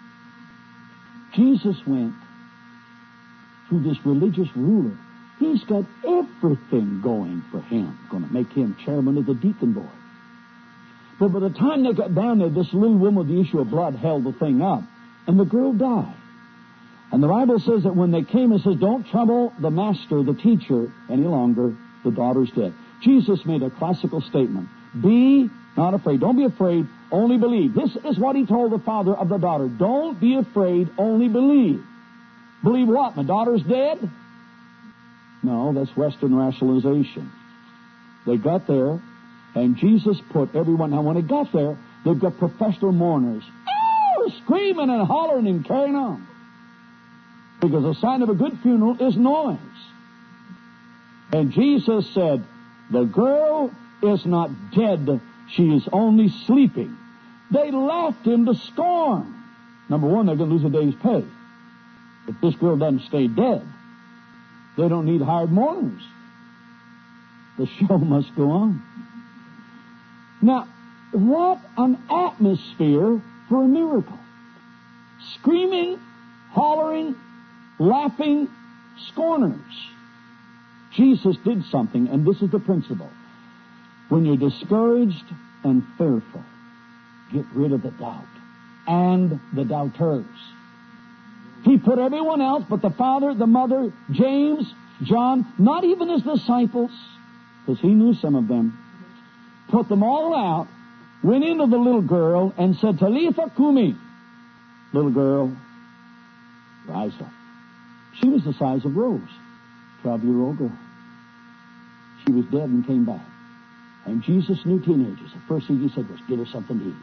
Jesus went to this religious ruler. He's got everything going for him. Going to make him chairman of the deacon board. But by the time they got down there, this little woman with the issue of blood held the thing up. And the girl died. And the Bible says that when they came and says, don't trouble the master, the teacher, any longer, the daughter's dead. Jesus made a classical statement. Be not afraid. Don't be afraid, only believe. This is what He told the father of the daughter. Don't be afraid, only believe. Believe what? My daughter's dead? No, that's Western rationalization. They got there, and Jesus put everyone... Now, when they got there, they've got professional mourners. Oh, screaming and hollering and carrying on. Because a sign of a good funeral is noise. And Jesus said, the girl is not dead, she is only sleeping. They laughed Him to scorn. Number one, they're going to lose a day's pay. If this girl doesn't stay dead, they don't need hired mourners. The show must go on. Now, what an atmosphere for a miracle. Screaming, hollering, laughing, scorners. Jesus did something, and this is the principle. When you're discouraged and fearful, get rid of the doubt and the doubters. He put everyone else but the father, the mother, James, John, not even His disciples, because He knew some of them, put them all out, went into the little girl and said, Talitha Kumi, little girl, rise up. She was the size of Rose, twelve-year-old girl. She was dead and came back. And Jesus knew teenagers. The first thing He said was, get her something to eat.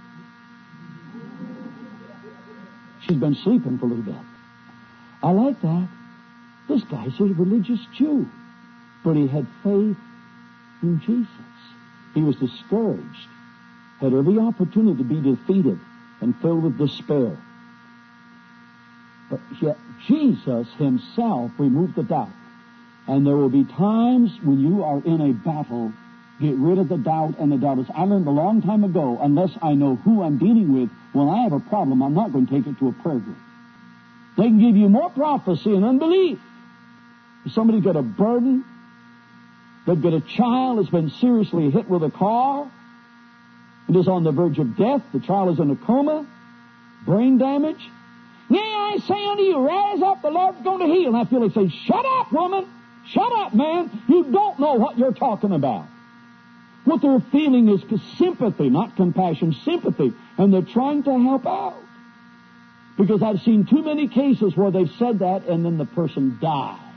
She's been sleeping for a little bit. I like that. This guy's a religious Jew. But he had faith in Jesus. He was discouraged. Had every opportunity to be defeated and filled with despair. But yet Jesus Himself removed the doubt. And there will be times when you are in a battle Get rid of the doubt and the doubters. I learned a long time ago, unless I know who I'm dealing with, when I have a problem, I'm not going to take it to a prayer group. They can give you more prophecy and unbelief. If somebody's got a burden, they've got a child that's been seriously hit with a car, and is on the verge of death, the child is in a coma, brain damage. Nay, I say unto you, rise up, the Lord's going to heal. And I feel like saying, shut up, woman! Shut up, man! You don't know what you're talking about. What they're feeling is sympathy, not compassion, sympathy. And they're trying to help out. Because I've seen too many cases where they've said that and then the person died.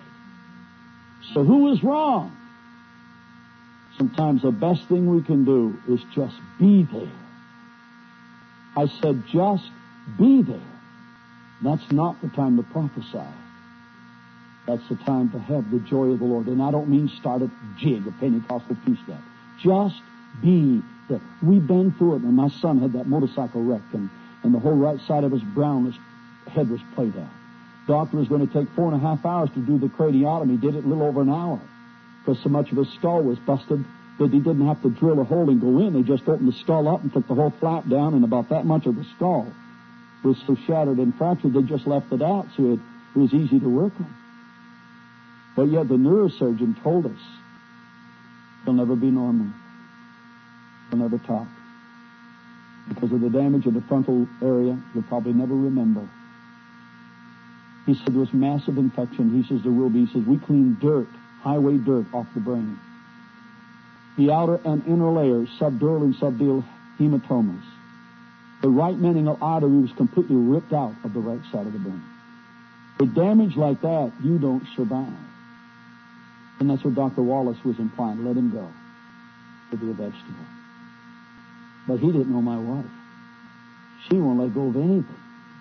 So who is wrong? Sometimes the best thing we can do is just be there. I said just be there. That's not the time to prophesy. That's the time to have the joy of the Lord. And I don't mean start a jig, a Pentecostal two-step. Just be there. We've been through it, and my son had that motorcycle wreck, and, and the whole right side of his brown his head was played out. Doctor was going to take four and a half hours to do the craniotomy. Did it a little over an hour because so much of his skull was busted that he didn't have to drill a hole and go in. They just opened the skull up and took the whole flap down, and about that much of the skull was so shattered and fractured they just left it out, so it, it was easy to work on. But yet the neurosurgeon told us he'll never be normal. He'll never talk. Because of the damage in the frontal area, you'll probably never remember. He said there was massive infection. He says there will be. He says we clean dirt, highway dirt off the brain. The outer and inner layers, subdural and subdural hematomas. The right meningeal artery was completely ripped out of the right side of the brain. With damage like that, you don't survive. And that's what Doctor Wallace was implying. Let him go. To be a vegetable. But he didn't know my wife. She won't let go of anything.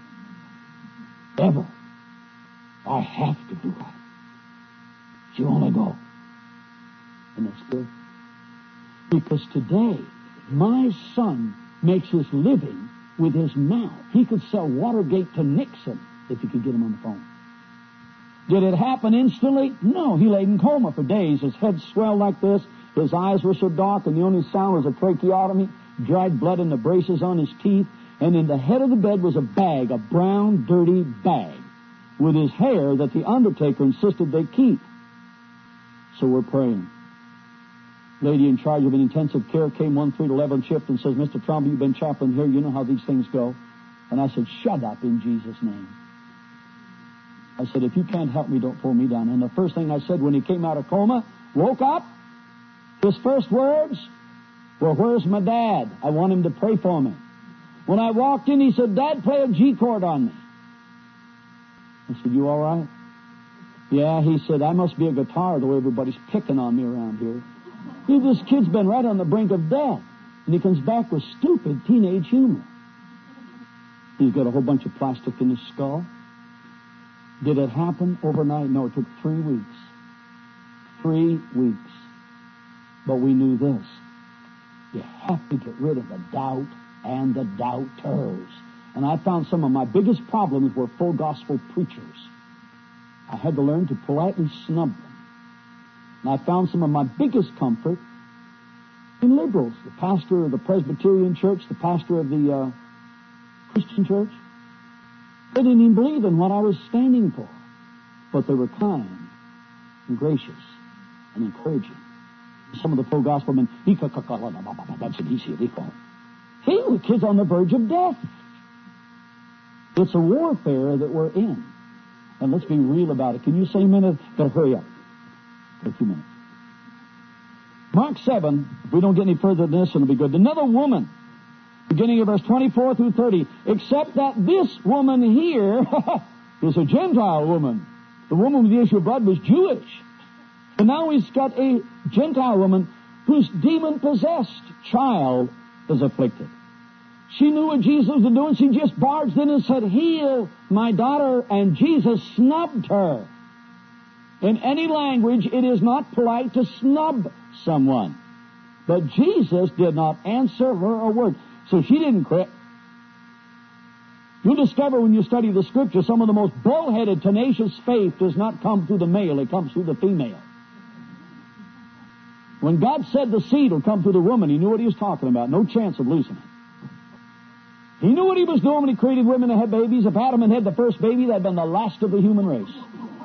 Ever. I have to do it. She won't let go. And that's good. Because today, my son makes his living with his mouth. He could sell Watergate to Nixon if he could get him on the phone. Did it happen instantly? No. He laid in coma for days. His head swelled like this. His eyes were so dark, and the only sound was a tracheotomy, dried blood in the braces on his teeth, and in the head of the bed was a bag, a brown, dirty bag, with his hair that the undertaker insisted they keep. So we're praying. Lady in charge of an intensive care came one three to eleven shift and says, Mister Trumbull, you've been chaplain here. You know how these things go. And I said, shut up in Jesus' name. I said, if you can't help me, don't pull me down. And the first thing I said when he came out of coma, woke up, his first words were, where's my dad? I want him to pray for me. When I walked in, he said, Dad, play a G chord on me. I said, you all right? Yeah, he said, I must be a guitar, the way everybody's picking on me around here. See, this kid's been right on the brink of death. And he comes back with stupid teenage humor. He's got a whole bunch of plastic in his skull. Did it happen overnight? No, it took three weeks. Three weeks. But we knew this. You have to get rid of the doubt and the doubters. And I found some of my biggest problems were full gospel preachers. I had to learn to politely snub them. And I found some of my biggest comfort in liberals. The pastor of the Presbyterian church, the pastor of the uh, Christian church. They didn't even believe in what I was standing for. But they were kind and gracious and encouraging. Some of the full gospel men, that's an easy recall. Hey, the kid's on the verge of death. It's a warfare that we're in. And let's be real about it. Can you say a minute? Gotta hurry up. For a few minutes. Mark seven, if we don't get any further than this, it'll be good. Another woman, beginning of verse twenty-four through thirty, except that this woman here is a Gentile woman. The woman with the issue of blood was Jewish. And now he's got a Gentile woman whose demon-possessed child is afflicted. She knew what Jesus was doing. She just barged in and said, heal my daughter. And Jesus snubbed her. In any language, it is not polite to snub someone. But Jesus did not answer her a word. So she didn't quit. You'll discover when you study the Scripture, some of the most bull-headed, tenacious faith does not come through the male. It comes through the female. When God said the seed will come through the woman, He knew what He was talking about. No chance of losing it. He knew what He was doing when He created women that had babies. If Adam had had the first baby, that had been the last of the human race.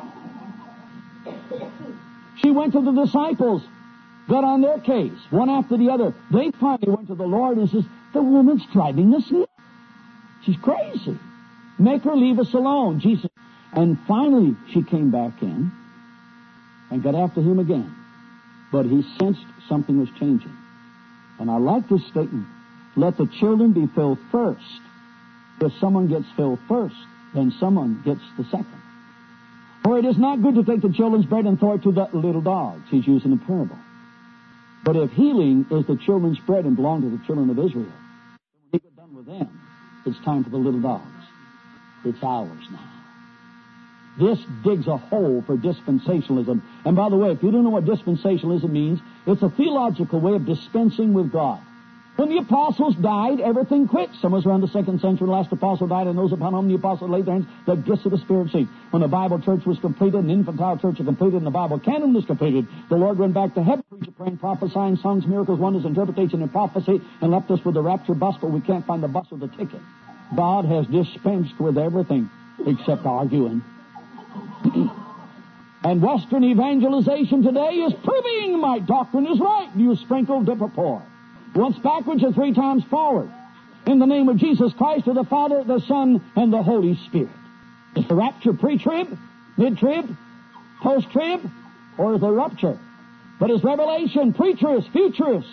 She went to the disciples, got on their case, one after the other. They finally went to the Lord and says, the woman's driving us nuts. She's crazy. Make her leave us alone. Jesus. And finally she came back in and got after Him again. But He sensed something was changing. And I like this statement. Let the children be filled first. If someone gets filled first, then someone gets the second. For it is not good to take the children's bread and throw it to the little dogs. He's using a parable. But if healing is the children's bread and belonged to the children of Israel, when we get done with them, it's time for the little dogs. It's ours now. This digs a hole for dispensationalism. And by the way, if you don't know what dispensationalism means, it's a theological way of dispensing with God. When the apostles died, everything quit. Somewhere around the second century, the last apostle died, and those upon whom the apostles laid their hands, the gifts of the Spirit ceased. When the Bible church was completed, and the infantile church was completed, and the Bible canon was completed, the Lord went back to heaven, preaching, praying, prophesying, songs, miracles, wonders, interpretation, and prophecy, and left us with the rapture bus, but we can't find the bus or the ticket. God has dispensed with everything except arguing. And Western evangelization today is proving my doctrine is right. You sprinkle, dip, or pour. Once backwards and three times forward. In the name of Jesus Christ, of the Father, the Son, and the Holy Spirit. Is the rapture pre-trib, mid-trib, post-trib, or is the rupture? But is Revelation preterist, futurist?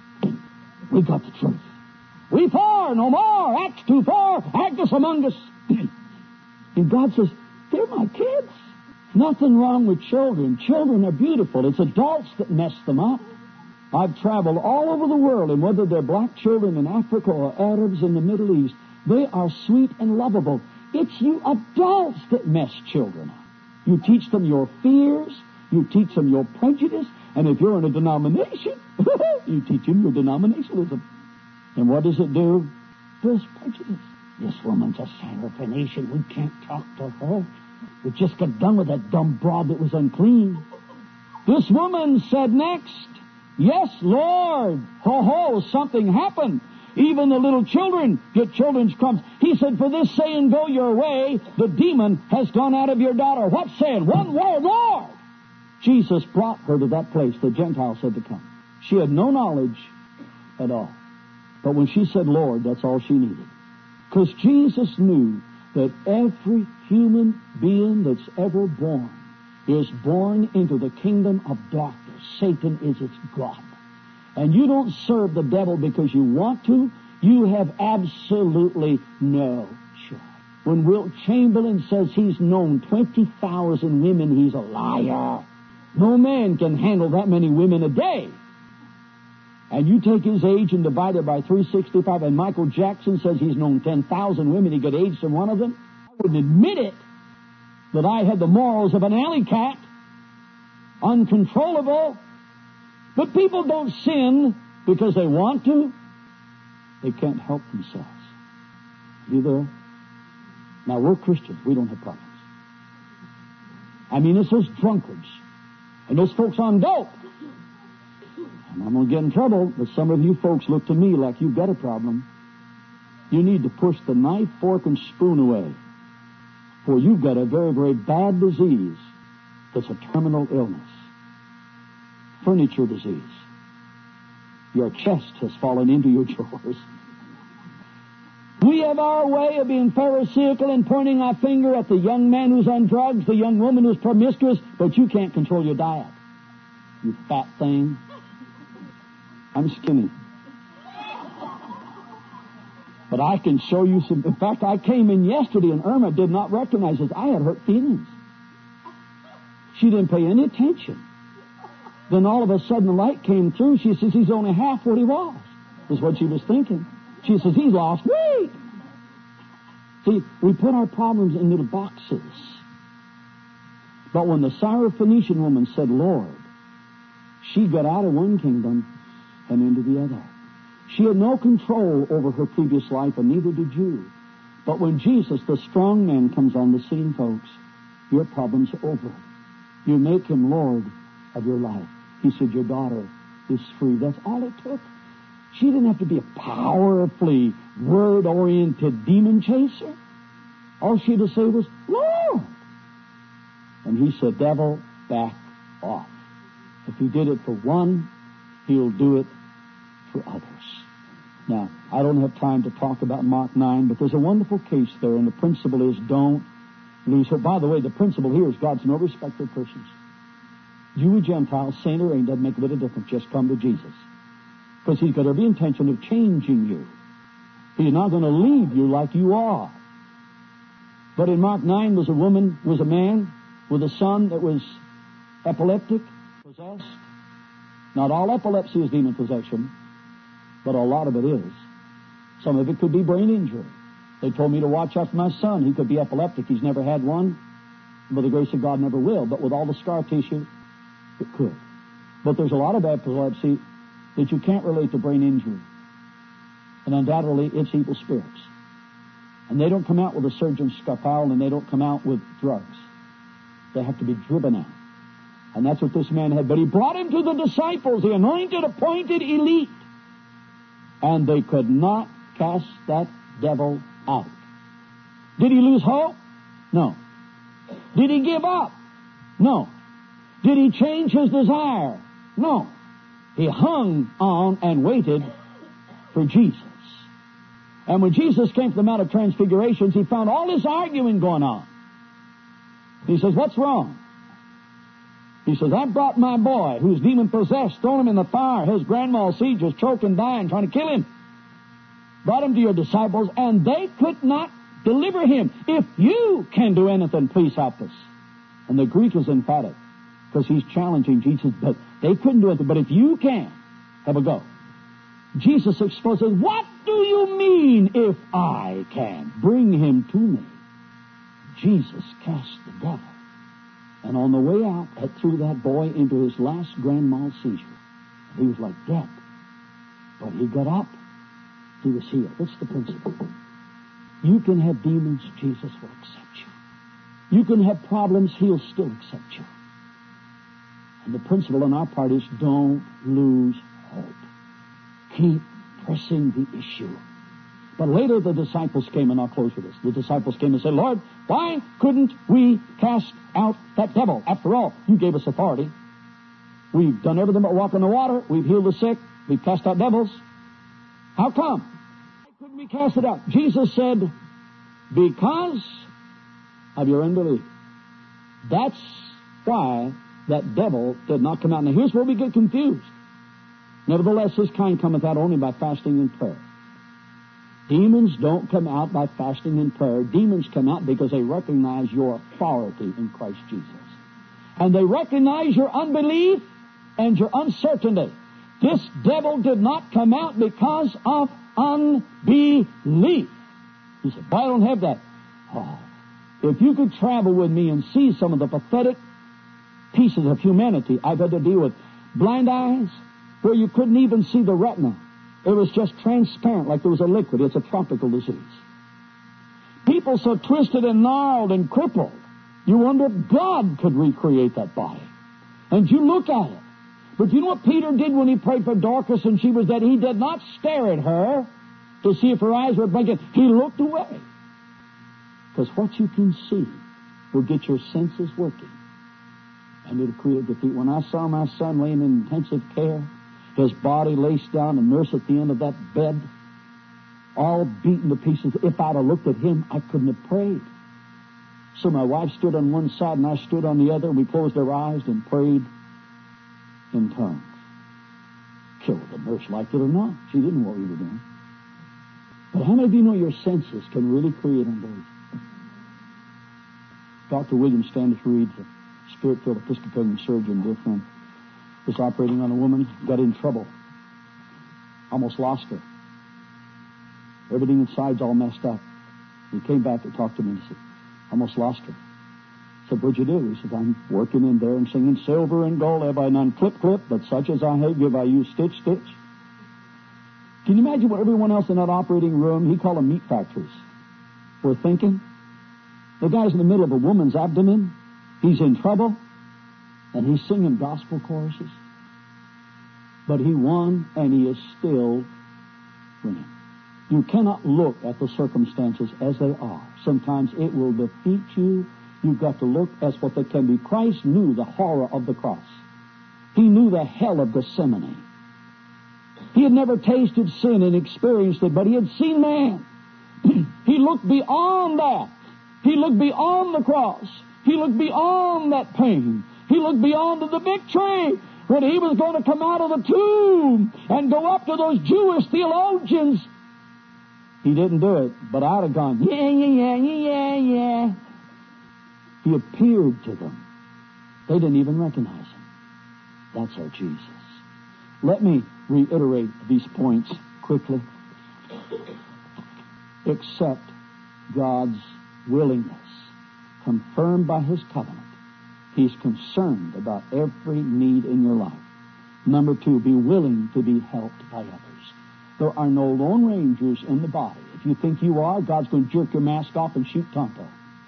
We got the truth. We four, no more. Acts two four, Agnes among us. And God says, they're my kids. Nothing wrong with children. Children are beautiful. It's adults that mess them up. I've traveled all over the world, and whether they're black children in Africa or Arabs in the Middle East, they are sweet and lovable. It's you adults that mess children up. You teach them your fears, you teach them your prejudice, and if you're in a denomination, you teach them your denominationalism. And what does it do? There's prejudice. This woman's a Syrophoenician. We can't talk to her. We just got done with that dumb broad that was unclean. This woman said next, yes, Lord. Ho, ho, something happened. Even the little children get children's crumbs. He said, for this saying, go your way, the demon has gone out of your daughter. What saying? One word, Lord. Jesus brought her to that place the Gentiles had to come. She had no knowledge at all. But when she said, Lord, that's all she needed. Because Jesus knew that every human being that's ever born is born into the kingdom of darkness. Satan is its God. And you don't serve the devil because you want to. You have absolutely no choice. When Wilt Chamberlain says he's known twenty thousand women, he's a liar. No man can handle that many women a day. And you take his age and divide it by three hundred sixty-five, and Michael Jackson says he's known ten thousand women. He got AIDS from one of them. I wouldn't admit it, that I had the morals of an alley cat, uncontrollable. But people don't sin because they want to. They can't help themselves. You there? Now, we're Christians. We don't have problems. I mean, it's those drunkards and those folks on dope. And I'm going to get in trouble, but some of you folks look to me like you've got a problem. You need to push the knife, fork, and spoon away. For you've got a very, very bad disease that's a terminal illness. Furniture disease. Your chest has fallen into your drawers. We have our way of being pharisaical and pointing our finger at the young man who's on drugs, the young woman who's promiscuous, but you can't control your diet. You fat thing. I'm skinny. But I can show you some... In fact, I came in yesterday and Irma did not recognize us. I had hurt feelings. She didn't pay any attention. Then all of a sudden the light came through. She says, he's only half what he was. Is what she was thinking. She says, he's lost weight. See, we put our problems in little boxes. But when the Syrophoenician woman said, Lord, she got out of one kingdom and into the other. She had no control over her previous life, and neither did you. But when Jesus, the strong man, comes on the scene, folks, your problem's over. You make him Lord of your life. He said, your daughter this free. That's all it took. She didn't have to be a powerfully word-oriented demon chaser. All she had to say was, Lord. And he said, devil, back off. If he did it for one, he'll do it for others. Now, I don't have time to talk about Mark nine, but there's a wonderful case there, and the principle is don't lose hope. By the way, the principle here is God's no respecter of persons. Jew or Gentile, saint or ain't, doesn't make a bit of difference. Just come to Jesus. Because he's got every intention of changing you. He's not going to leave you like you are. But in Mark nine was a woman, was a man with a son that was epileptic, possessed. Not all epilepsy is demon possession, but a lot of it is. Some of it could be brain injury. They told me to watch out for my son. He could be epileptic. He's never had one. By the grace of God, never will. But with all the scar tissue, it could. But there's a lot of epilepsy that you can't relate to brain injury. And undoubtedly, it's evil spirits. And they don't come out with a surgeon's scalpel, and they don't come out with drugs. They have to be driven out. And that's what this man had. But he brought him to the disciples, the anointed, appointed elite. And they could not cast that devil out. Did he lose hope? No. Did he give up? No. Did he change his desire? No. He hung on and waited for Jesus. And when Jesus came from the Mount of Transfigurations, he found all this arguing going on. He says, what's wrong? He says, I brought my boy, who's demon-possessed, thrown him in the fire. His grandma siege was choking, dying, trying to kill him. Brought him to your disciples, and they could not deliver him. If you can do anything, please help us. And the Greek is emphatic, because he's challenging Jesus, but they couldn't do anything. But if you can, have a go. Jesus exposes, what do you mean if I can? Bring him to me. Jesus cast the devil. And on the way out, had threw that boy into his last grand mal seizure. He was like dead. But he got up. He was healed. What's the principle? You can have demons, Jesus will accept you. You can have problems, he'll still accept you. And the principle on our part is don't lose hope. Keep pressing the issue. But later the disciples came, and I'll close with this. The disciples came and said, Lord, why couldn't we cast out that devil? After all, you gave us authority. We've done everything but walk on the water. We've healed the sick. We've cast out devils. How come? Why couldn't we cast it out? Jesus said, because of your unbelief. That's why that devil did not come out. Now here's where we get confused. Nevertheless, his kind cometh out only by fasting and prayer. Demons don't come out by fasting and prayer. Demons come out because they recognize your authority in Christ Jesus. And they recognize your unbelief and your uncertainty. This devil did not come out because of unbelief. He said, but I don't have that. Oh, if you could travel with me and see some of the pathetic pieces of humanity I've had to deal with. Blind eyes, where you couldn't even see the retina. It was just transparent like there was a liquid. It's a tropical disease. People so twisted and gnarled and crippled, you wonder if God could recreate that body. And you look at it. But you know what Peter did when he prayed for Dorcas and she was dead? He did not stare at her to see if her eyes were blinking. He looked away. Because what you can see will get your senses working. And it'll create defeat. When I saw my son laying in intensive care, his body laced down, and nurse at the end of that bed, all beaten to pieces. If I'd have looked at him, I couldn't have prayed. So my wife stood on one side and I stood on the other. We closed our eyes and prayed in tongues. Killed the nurse, liked it or not. She didn't know what we were doing. But how many of you know your senses can really create unbelief? Doctor William Standish Reed, the Spirit-filled Episcopalian surgeon, dear friend, was operating on a woman, got in trouble. Almost lost her. Everything inside's all messed up. He came back to talk to me and he said, almost lost her. I said, what'd you do? He said, I'm working in there and singing, silver and gold have I none, clip, clip, but such as I have give I you, stitch, stitch. Can you imagine what everyone else in that operating room, he called them meat factories, were thinking? The guy's in the middle of a woman's abdomen. He's in trouble. And he's singing gospel choruses. But he won, and he is still winning. You cannot look at the circumstances as they are. Sometimes it will defeat you. You've got to look as what they can be. Christ knew the horror of the cross. He knew the hell of Gethsemane. He had never tasted sin and experienced it, but he had seen man. He looked beyond that. He looked beyond the cross. He looked beyond that pain. He looked beyond to the victory when he was going to come out of the tomb and go up to those Jewish theologians. He didn't do it, but I'd have gone, yeah, yeah, yeah, yeah, yeah. He appeared to them. They didn't even recognize him. That's our Jesus. Let me reiterate these points quickly. Accept God's willingness, confirmed by His covenant. He's concerned about every need in your life. Number two, be willing to be helped by others. There are no lone rangers in the body. If you think you are, God's going to jerk your mask off and shoot Tonto.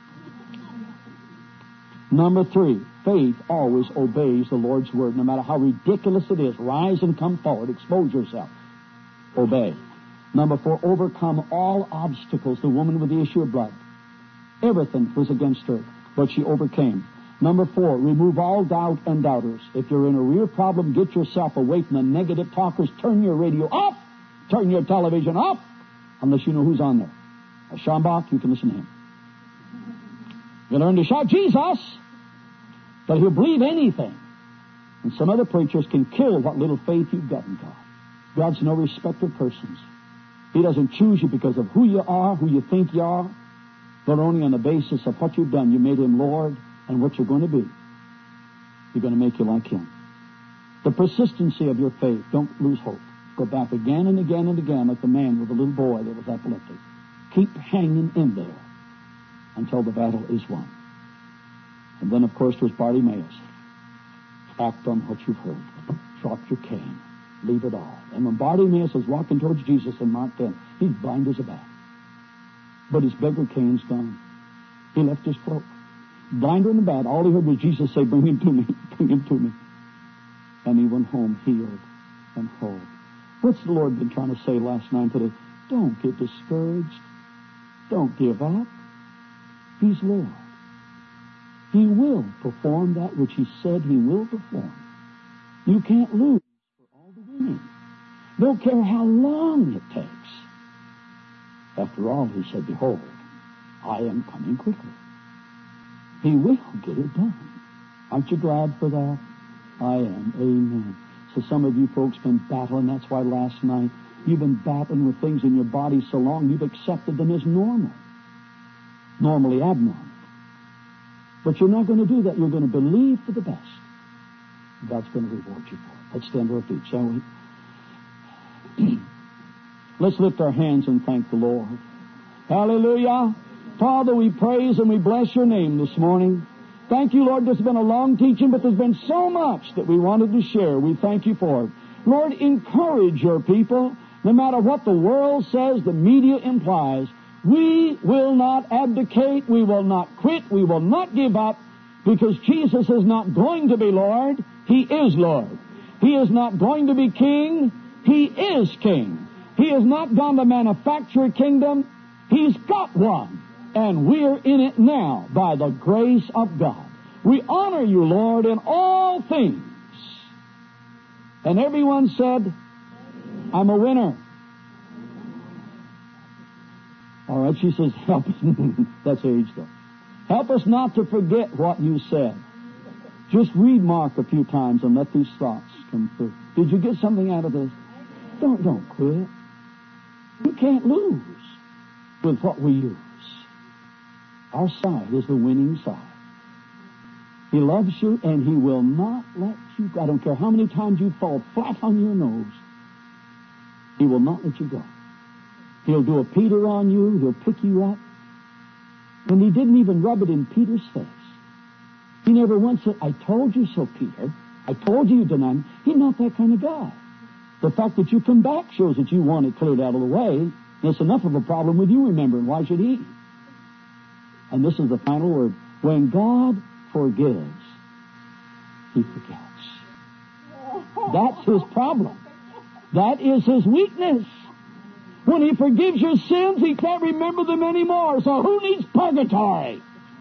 Number three, faith always obeys the Lord's word, no matter how ridiculous it is. Rise and come forward. Expose yourself. Obey. Number four, overcome all obstacles. The woman with the issue of blood. Everything was against her, but she overcame. Number four, remove all doubt and doubters. If you're in a real problem, get yourself away from the negative talkers. Turn your radio off. Turn your television off. Unless you know who's on there. A Schambach, you can listen to him. You learn to shout Jesus, but he'll believe anything. And some other preachers can kill what little faith you've got in God. God's no respecter of persons. He doesn't choose you because of who you are, who you think you are, but only on the basis of what you've done. You made Him Lord, and what you're going to be, you're going to make you like Him. The persistency of your faith. Don't lose hope. Go back again and again and again like the man with the little boy that was epileptic. Keep hanging in there until the battle is won. And then, of course, there's Bartimaeus. Act on what you've heard. Drop your cane. Leave it all. And when Bartimaeus was walking towards Jesus in Mark ten, he's blind as a bat. But his beggar cane's gone. He left his cloak. Blinder than a bat. All he heard was Jesus say, bring him to me. Bring him to me. And he went home healed and whole. What's the Lord been trying to say last night today? Don't get discouraged. Don't give up. He's Lord. He will perform that which He said He will perform. You can't lose for all the winning. Don't care how long it takes. After all, He said, behold, I am coming quickly. He will get it done. Aren't you glad for that? I am. Amen. So some of you folks been battling. That's why last night you've been battling with things in your body so long you've accepted them as normal. Normally abnormal. But you're not going to do that. You're going to believe for the best. God's going to reward you for it. Let's stand to our feet, shall we? Let's lift our hands and thank the Lord. Hallelujah. Father, we praise and we bless your name this morning. Thank you, Lord. There's been a long teaching, but there's been so much that we wanted to share. We thank you for it. Lord, encourage your people. No matter what the world says, the media implies, we will not abdicate. We will not quit. We will not give up, because Jesus is not going to be Lord. He is Lord. He is not going to be king. He is king. He has not gone to manufacture a kingdom. He's got one. And we're in it now by the grace of God. We honor you, Lord, in all things. And everyone said, I'm a winner. All right, she says, help us. That's age, though. Help us not to forget what you said. Just read Mark a few times and let these thoughts come through. Did you get something out of this? Don't, don't quit. You can't lose with what we use. Our side is the winning side. He loves you, and He will not let you go. I don't care how many times you fall flat on your nose. He will not let you go. He'll do a Peter on you. He'll pick you up. And He didn't even rub it in Peter's face. He never once said, I told you so, Peter. I told you you denied me. He's not that kind of guy. The fact that you come back shows that you want it cleared out of the way. It's enough of a problem with you remembering. Why should He? And this is the final word. When God forgives, He forgets. That's his problem. That is his weakness. When he forgives your sins, he can't remember them anymore. So who needs purgatory?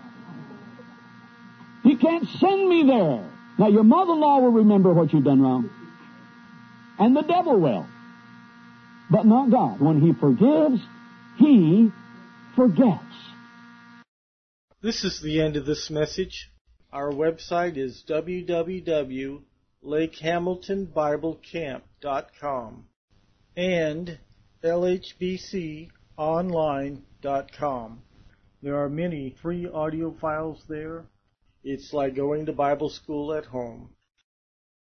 He can't send me there. Now, your mother-in-law will remember what you've done wrong. And the devil will. But not God. When he forgives, he forgets. This is the end of this message. Our website is w w w dot lake hamilton bible camp dot com and l h b c online dot com. There are many free audio files there. It's like going to Bible school at home.